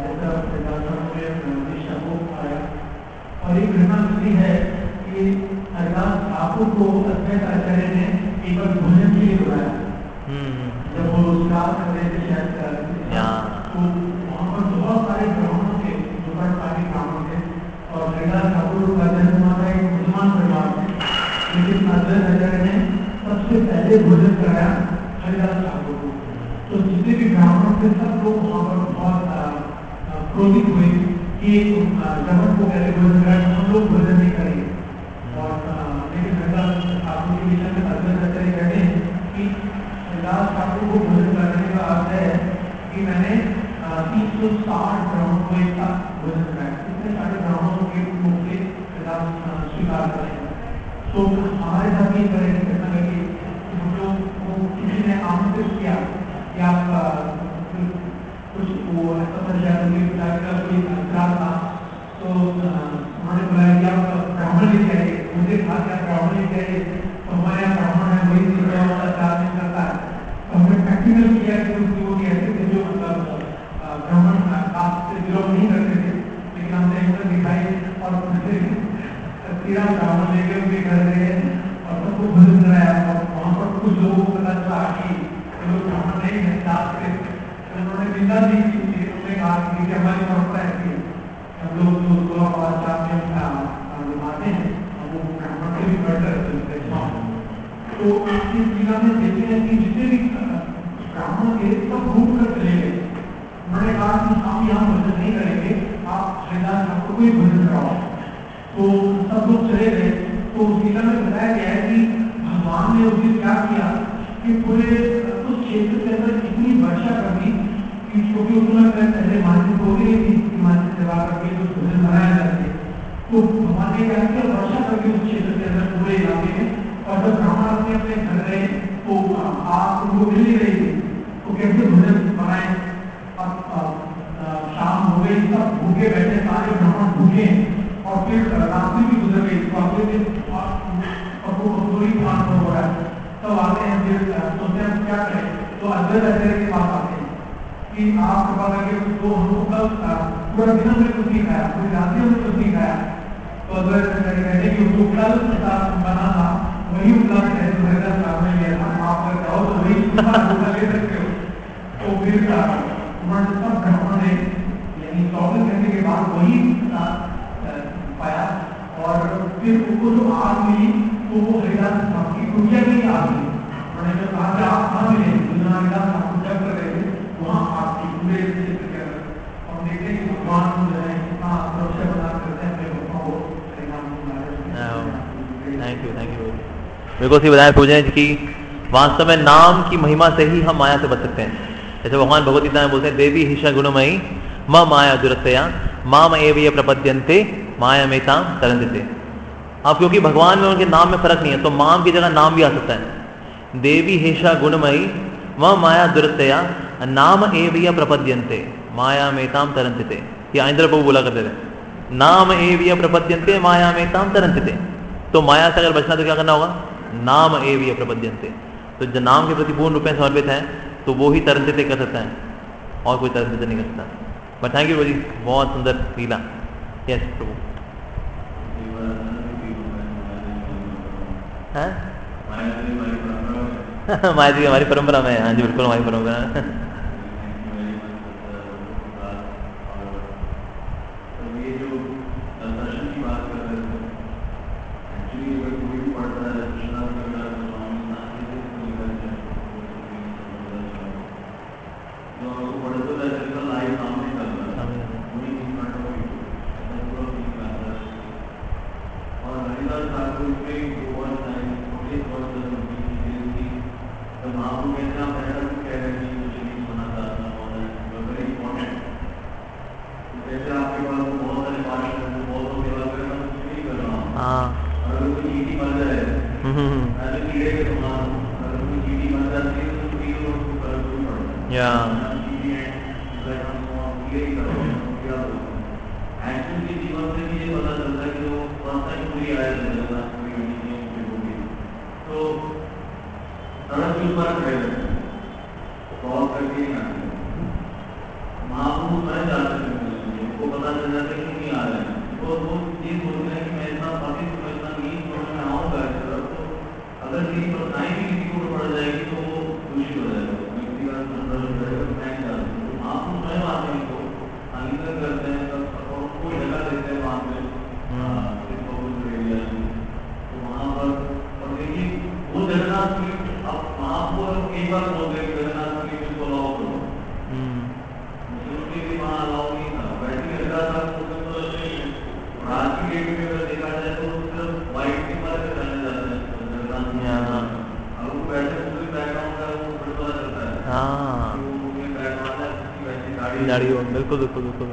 जैसा दिशा को आया। और एक घटना मिलती है कि हरिदास ठाकुर को अद्वैत आचार्य ने एक बार भोजन के लिए बुलाया। जब वो रोजगार कर रहे थे शायद तो वहाँ पर बहुत सारे ब्राह्मण थे, पार्टी ब्राह्मण थे और हरिदास ठाकुर का जन्म हुआ था एक मुसलमान परिवार में, लेकिन अद्वैत आचार्य ने सबसे पहले भोजन कराया हरिदास ठाकुर को। तो जितने भी ब्राह्मण थे सब लोग वहाँ पर बहुत क्रोधित हुए कि जमन को पहले भोजन कराया तो हम लोग भोजन नहीं करेंगे। और लेकिन हरिदास ठाकुर के विषय में अद्वैत आचार्य कहते हैं कि हरिदास ठाकुर को भोजन कराने का अर्थ है कि मैंने तीन सौ साठ ब्राह्मण को एक साथ भोजन कराया, इतने सारे ब्राह्मणों के मुख से स्वीकार करेंगे। तो हमारे साथ ये तरह की घटना लगी, हम लोग को किसी ने आमंत्रित किया कि आप कुछ वो ऐसा कोई अंतराल था, तो उन्होंने बुलाया कि आप ब्राह्मण लेके आइए। मुझे कहा कि आप ब्राह्मण लेके आइए, तो हमारे यहाँ ब्राह्मण है वही चार दिन करता है। तो हमने प्रैक्टिकल किया कि उसकी वो ऐसे थे जो मतलब ब्राह्मण से विरोध नहीं करते थे, लेकिन हमने हिम्मत दिखाई और तेरह ब्राह्मण लेकर उनके घर गए और सबको भोजन कराया। और वहाँ पर कुछ लोगों को पता चला कि लोग ब्राह्मण नहीं है, जात से उन्होंने निंदा दी। उन्होंने कहा कि हमारी परंपरा ऐसी है, हम लोग जो सोलह पाँच चार में निभाते हैं वो ब्राह्मण से भी बढ़कर तो इस जिला में देखते हैं कि जितने भी ब्राह्मण थे सब घूम कर चले गए। उन्होंने कहा कि हम यहाँ भोजन नहीं करेंगे, आप हरिदास ठाकुर को ही भोजन कराओ। तो सब लोग चले गए। तो उस जिला में बताया गया है कि भगवान ने उस दिन क्या किया कि पूरे उस क्षेत्र के अंदर इतनी वर्षा कर दी कि क्योंकि उसमें पहले मानसिक हो गई थी, मानसिक सेवा करके जो भोजन बनाया जाते, तो भगवान ने क्या किया वर्षा करके उस क्षेत्र के अंदर पूरे इलाके में। और जब ब्राह्मण अपने अपने घर गए तो आप उनको मिल नहीं रही थी, तो कैसे भोजन बनाए। शाम हो गई, सब भूखे बैठे, सारे ब्राह्मण भूखे और फिर रात्रि भी गुजर गई। तो अगले दिन हो रहा है, तब आते हैं फिर सोचते हैं क्या करें। तो अद्वैत आचार्य के पास आते हैं कि आप कृपा करके तो हमको कल पूरा दिन हमने कुछ नहीं खाया, पूरी रात्रि हमने कुछ नहीं खाया। तो अद्वैत आचार्य कहते हैं कि उसको कल बना था वही उपलब्ध है जो हरिदास ठाकुर ने लिया था, आप अगर चाहो तो वही ले सकते हो। तो फिर उन्होंने सब ब्राह्मण ने यानी चौबीस घंटे के बाद वही पाया और फिर उनको जो आग मिली तो वो हरिदास ठाकुर की कुटिया में ही आग मिली। उन्होंने जो कहा कि आप कहाँ मिले, तो हरिदास ठाकुर जब कर रहे थे वहाँ आपकी पूरे क्षेत्र के अंदर। हम देखते हैं कि भगवान जो है कितना सुरक्षा प्रदान करते हैं अपने भक्तों को। थैंक यू थैंक यू मेरे को बताया पूजन की वास्तव में नाम की महिमा से ही हम माया से बच सकते हैं। जैसे भगवान भगवत गीता में बोलते हैं देवी हिषा गुणमयी म माया दुरतया माम एव ये प्रपद्यन्ते माया मेताम तरन्ते। अब क्योंकि भगवान में उनके नाम में फर्क नहीं है तो माम की जगह नाम भी आ सकता है। देवी हेशा गुणमयी वह माया दुरतया नाम एविया प्रपद्यन्ते माया मेताम तरंतिते। ये इंद्र प्रभु बोला करते थे, नाम एविया प्रपद्यन्ते माया मेताम तरंतिते। तो माया से अगर बचना तो क्या करना होगा? नाम एविया प्रपद्यन्ते। तो जो नाम के प्रति पूर्ण रूप में समर्पित है तो वो ही तरंतिते कर सकता है और कोई तरंतिते नहीं कर सकता। बट थैंक यू जी, बहुत सुंदर लीला। यस प्रभु। हाँ माया जी हमारी परंपरा में। हाँ जी बिल्कुल हमारी परंपरा में। बिल्कुल बिल्कुल बिल्कुल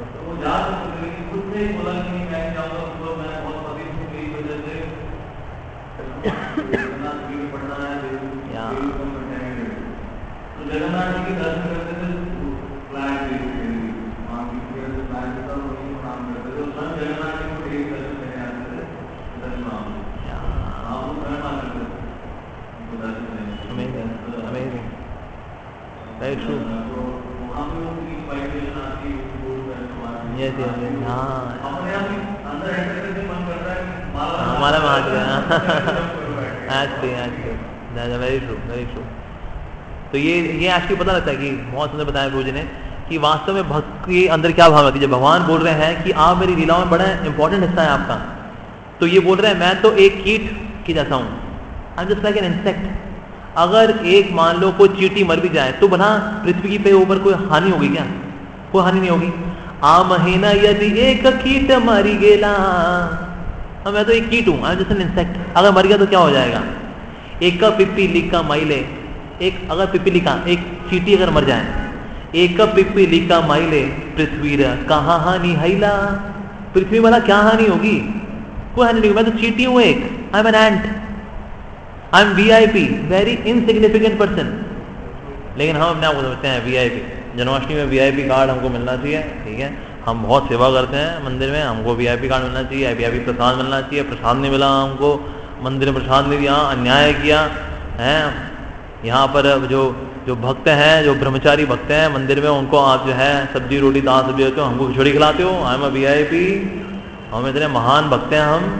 तो ये ये एक्चुअली पता लगता है कि बहुत सुंदर बताया प्रभु जी ने कि वास्तव में भक्त के अंदर क्या भाव होती है। जब भगवान बोल रहे हैं कि आप मेरी लीलाओं में बड़ा इंपॉर्टेंट हिस्सा है आपका, तो ये बोल रहे हैं मैं तो एक कीट की जैसा हूं, I am just like an insect. अगर एक मान लो कोई चींटी मर भी जाए तो बना पृथ्वी पे ऊपर कोई हानि होगी क्या? कोई हानि नहीं होगी। आ महीना यदि एक कीट मरी गेला, मैं तो एक कीट हूं, I am just an insect. अगर मर गया तो क्या हो जाएगा? एक का पिप्पी लिखा माइले, एक अगर पिपीली का एक चींटी अगर मर जाए, एक पिपीली का माइले पृथ्वी कहाँ हानि हैला। पृथ्वी वाला क्या हानि होगी? कोई हानि नहीं। मैं तो चींटी हूं एक, I am an ant, I am V I P, very insignificant person. लेकिन हम अपने आप को समझते हैं वी आई पी। जन्माष्टमी में वी आई पी कार्ड हमको मिलना चाहिए, ठीक है। हम बहुत सेवा करते हैं मंदिर में, हमको वी आई पी कार्ड मिलना चाहिए, वी आई पी प्रसाद मिलना चाहिए। प्रसाद नहीं मिला हमको, मंदिर में प्रसाद नहीं दिया, अन्याय किया है। यहाँ पर जो जो भक्त हैं, जो ब्रह्मचारी भक्त हैं मंदिर में, उनको आप जो है सब्जी रोटी दाल सब्जी देते हो, हमको खिचड़ी खिलाते हो। I am a V I P, हम इतने महान भक्त हैं हम।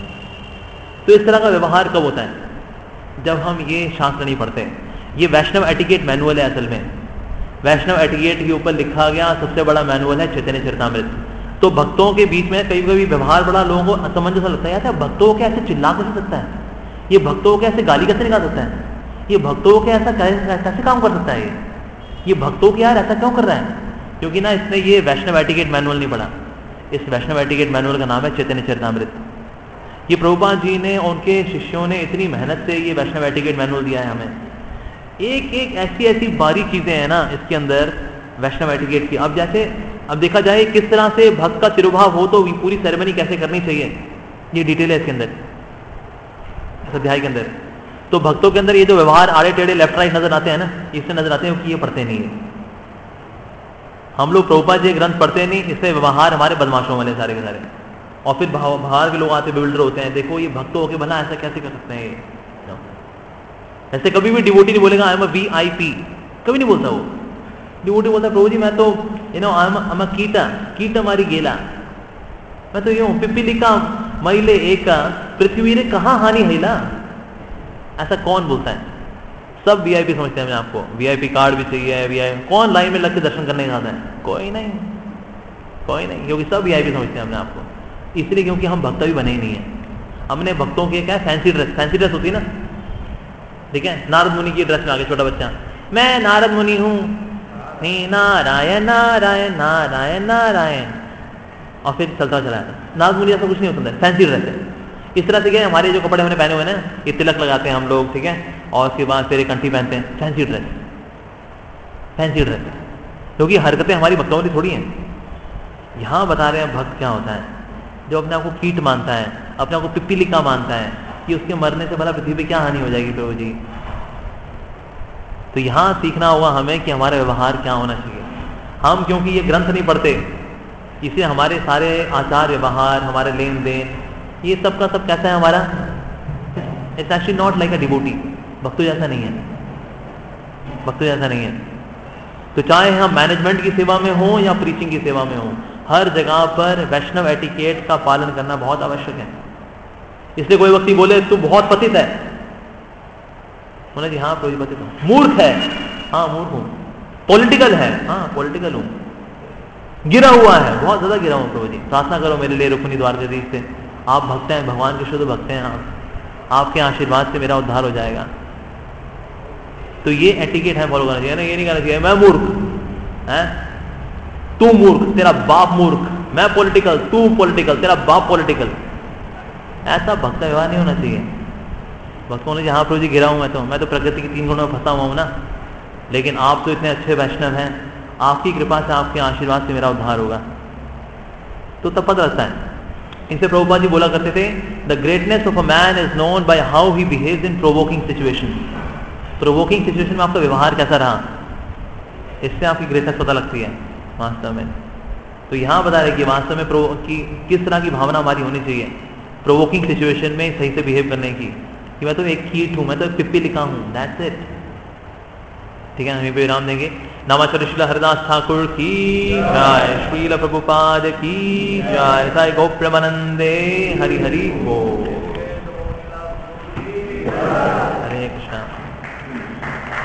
तो इस तरह का व्यवहार कब होता है? जब हम ये शास्त्र नहीं पढ़ते। ये वैष्णव एटिकेट मैनुअल है असल में। वैष्णव एटिकेट के ऊपर लिखा गया सबसे बड़ा मैनुअल है चैतन्य चरितामृत। तो भक्तों के बीच में कभी कभी व्यवहार बड़ा लोगों को असमंजस सा लगता है, यार भक्तों को कैसे चिल्ला कैसे सकता है, ये भक्तों को कैसे गाली कैसे निकाल सकता है, ये भक्तों के ऐसा कैसे काम कर सकता है, ये ये भक्तों के यार ऐसा क्यों कर रहा है? क्योंकि ना इसने ये वैष्णव एटिकेट मैनुअल नहीं पढ़ा। इस वैष्णव एटिकेट मैनुअल का नाम है चैतन्य चरितामृत। ये प्रभुपाद जी ने, उनके शिष्यों ने इतनी मेहनत से ये वैष्णव एटिकेट मैनुअल दिया है हमें। एक एक ऐसी ऐसी बारीक चीजें हैं ना इसके अंदर वैष्णव एटिकेट की। अब जैसे अब देखा जाए किस तरह से भक्त का तिरुभाव हो तो पूरी सेरेमनी कैसे करनी चाहिए, ये डिटेल है इसके अंदर। इस अध्याय के अंदर। तो भक्तों के अंदर ये जो व्यवहार आड़े टेढ़े लेफ्ट राइट नजर आते हैं ना, इससे नजर आते हैं कि ये पढ़ते नहीं है। हम लोग प्रभुपाद जी ग्रंथ पढ़ते नहीं, इससे व्यवहार हमारे बदमाशों वाले सारे के सारे। और फिर बाहर के लोग आते बिल्डर होते हैं, देखो ये भक्त होके भला ऐसा कैसे कर सकते हैं। ऐसे कभी भी डिवोटी नहीं बोलेगा I am a V I P, कभी नहीं बोलता वो। डिवोटी बोलता प्रभु जी मैं तो you know I am a कीटा, कीट हमारी गेला, मैं तो यूं पिपीलिका मैले एक पृथ्वी ने कहाँ हानि हिला। ऐसा कौन बोलता है? सब वीआईपी समझते हैं अपने आपको, वीआईपी कार्ड भी चाहिए, वीआईपी कौन लाइन में लग के दर्शन करने जाता है? कोई नहीं, कोई नहीं, क्योंकि सब वीआईपी समझते हैं अपने आपको। इसलिए क्योंकि हम भक्त भी बने ही नहीं है। हमने भक्तों के क्या फैंसी ड्रेस, फैंसी ड्रेस होती है ना, ठीक है, नारद मुनि की ड्रेस में आगे छोटा बच्चा, मैं नारद मुनि हूं, नारायण नारायण नारायण नारायण, और फिर चलता चला जाता। नारद मुनि ऐसा कुछ नहीं होता है, फैंसी ड्रेस है। इस तरह से क्या हमारे जो कपड़े हमने पहने हुए ना, ये तिलक लगाते हैं हम लोग, ठीक है, और उसके बाद फिर एक कंठी पहनते हैं, फैंसी ड्रेस, फैंसी ड्रेस, क्योंकि हरकतें हमारी भक्तों वाली थोड़ी हैं। यहां बता रहे हैं भक्त क्या होता है, जो अपने आप को कीट मानता है, अपने आप को पिपीलिका मानता है कि उसके मरने से भला पृथ्वी पे क्या हानि हो जाएगी प्रभु जी। तो यहां सीखना होगा हमें कि हमारा व्यवहार क्या होना चाहिए। हम क्योंकि ये ग्रंथ नहीं पढ़ते, इसलिए हमारे सारे आचार व्यवहार, हमारे लेन देन, ये सब का सब कैसा है हमारा, it's actually not like a devotee. भक्तों जैसा नहीं है, भक्तों जैसा नहीं है। तो चाहे हम मैनेजमेंट की सेवा में हो या प्रीचिंग की सेवा में हो, हर जगह पर वैष्णव एटिकेट का पालन करना बहुत आवश्यक है। इसलिए कोई व्यक्ति बोले तू बहुत पतित है, बोले जी हाँ प्रभु पतित हूं। मूर्ख है, हाँ मूर्ख हूं। पॉलिटिकल है, हाँ पॉलिटिकल हूं। गिरा हुआ है, बहुत ज्यादा गिरा हूं प्रभु जी, प्रार्थना करो मेरे लिए रुक्मिणी द्वारकाधीश से। आप भक्त हैं, भगवान के शुद्ध भक्त हैं आप, आपके आशीर्वाद से मेरा उद्धार हो जाएगा। तो ये एटिकेट है फॉलो करना चाहिए ना, ये नहीं कहना चाहिए मैं मूर्ख है, तू मूर्ख, तेरा बाप मूर्ख, मैं पॉलिटिकल, तू पॉलिटिकल, तेरा बाप पॉलिटिकल। ऐसा भक्त का व्यवहार नहीं होना चाहिए। भक्तों ने जहां प्रभु जी गिरा हूं मैं तो मैं तो प्रकृति की तीन गुणों में फंसा हुआ हूं ना, लेकिन आप तो इतने अच्छे वैष्णव हैं, आपकी कृपा से, आपके आशीर्वाद से मेरा उद्धार होगा। तो तब पता रहता है। इनसे प्रभुपाद जी बोला करते थे, the greatness of a man is known by how he behaves in provoking situation. Provoking situation में आपका व्यवहार कैसा रहा, इससे आपकी ग्रेटनेस पता लगती है वास्तव में। तो यहां बता रहे कि वास्तव में कि किस तरह की भावना हमारी होनी चाहिए प्रोवोकिंग सिचुएशन में सही से बिहेव करने की, कि मैं तो एक कीट हूं, मैं तो एक पिपीलिका हूं, दैट्स इट। ठीक है, हम पे विराम देंगे। नमाचार्य श्रील हरिदास ठाकुर की जय, श्रील प्रभुपाद की जय, साई गोप्रेमानंदे हरि हरि बोल। हरे कृष्णा।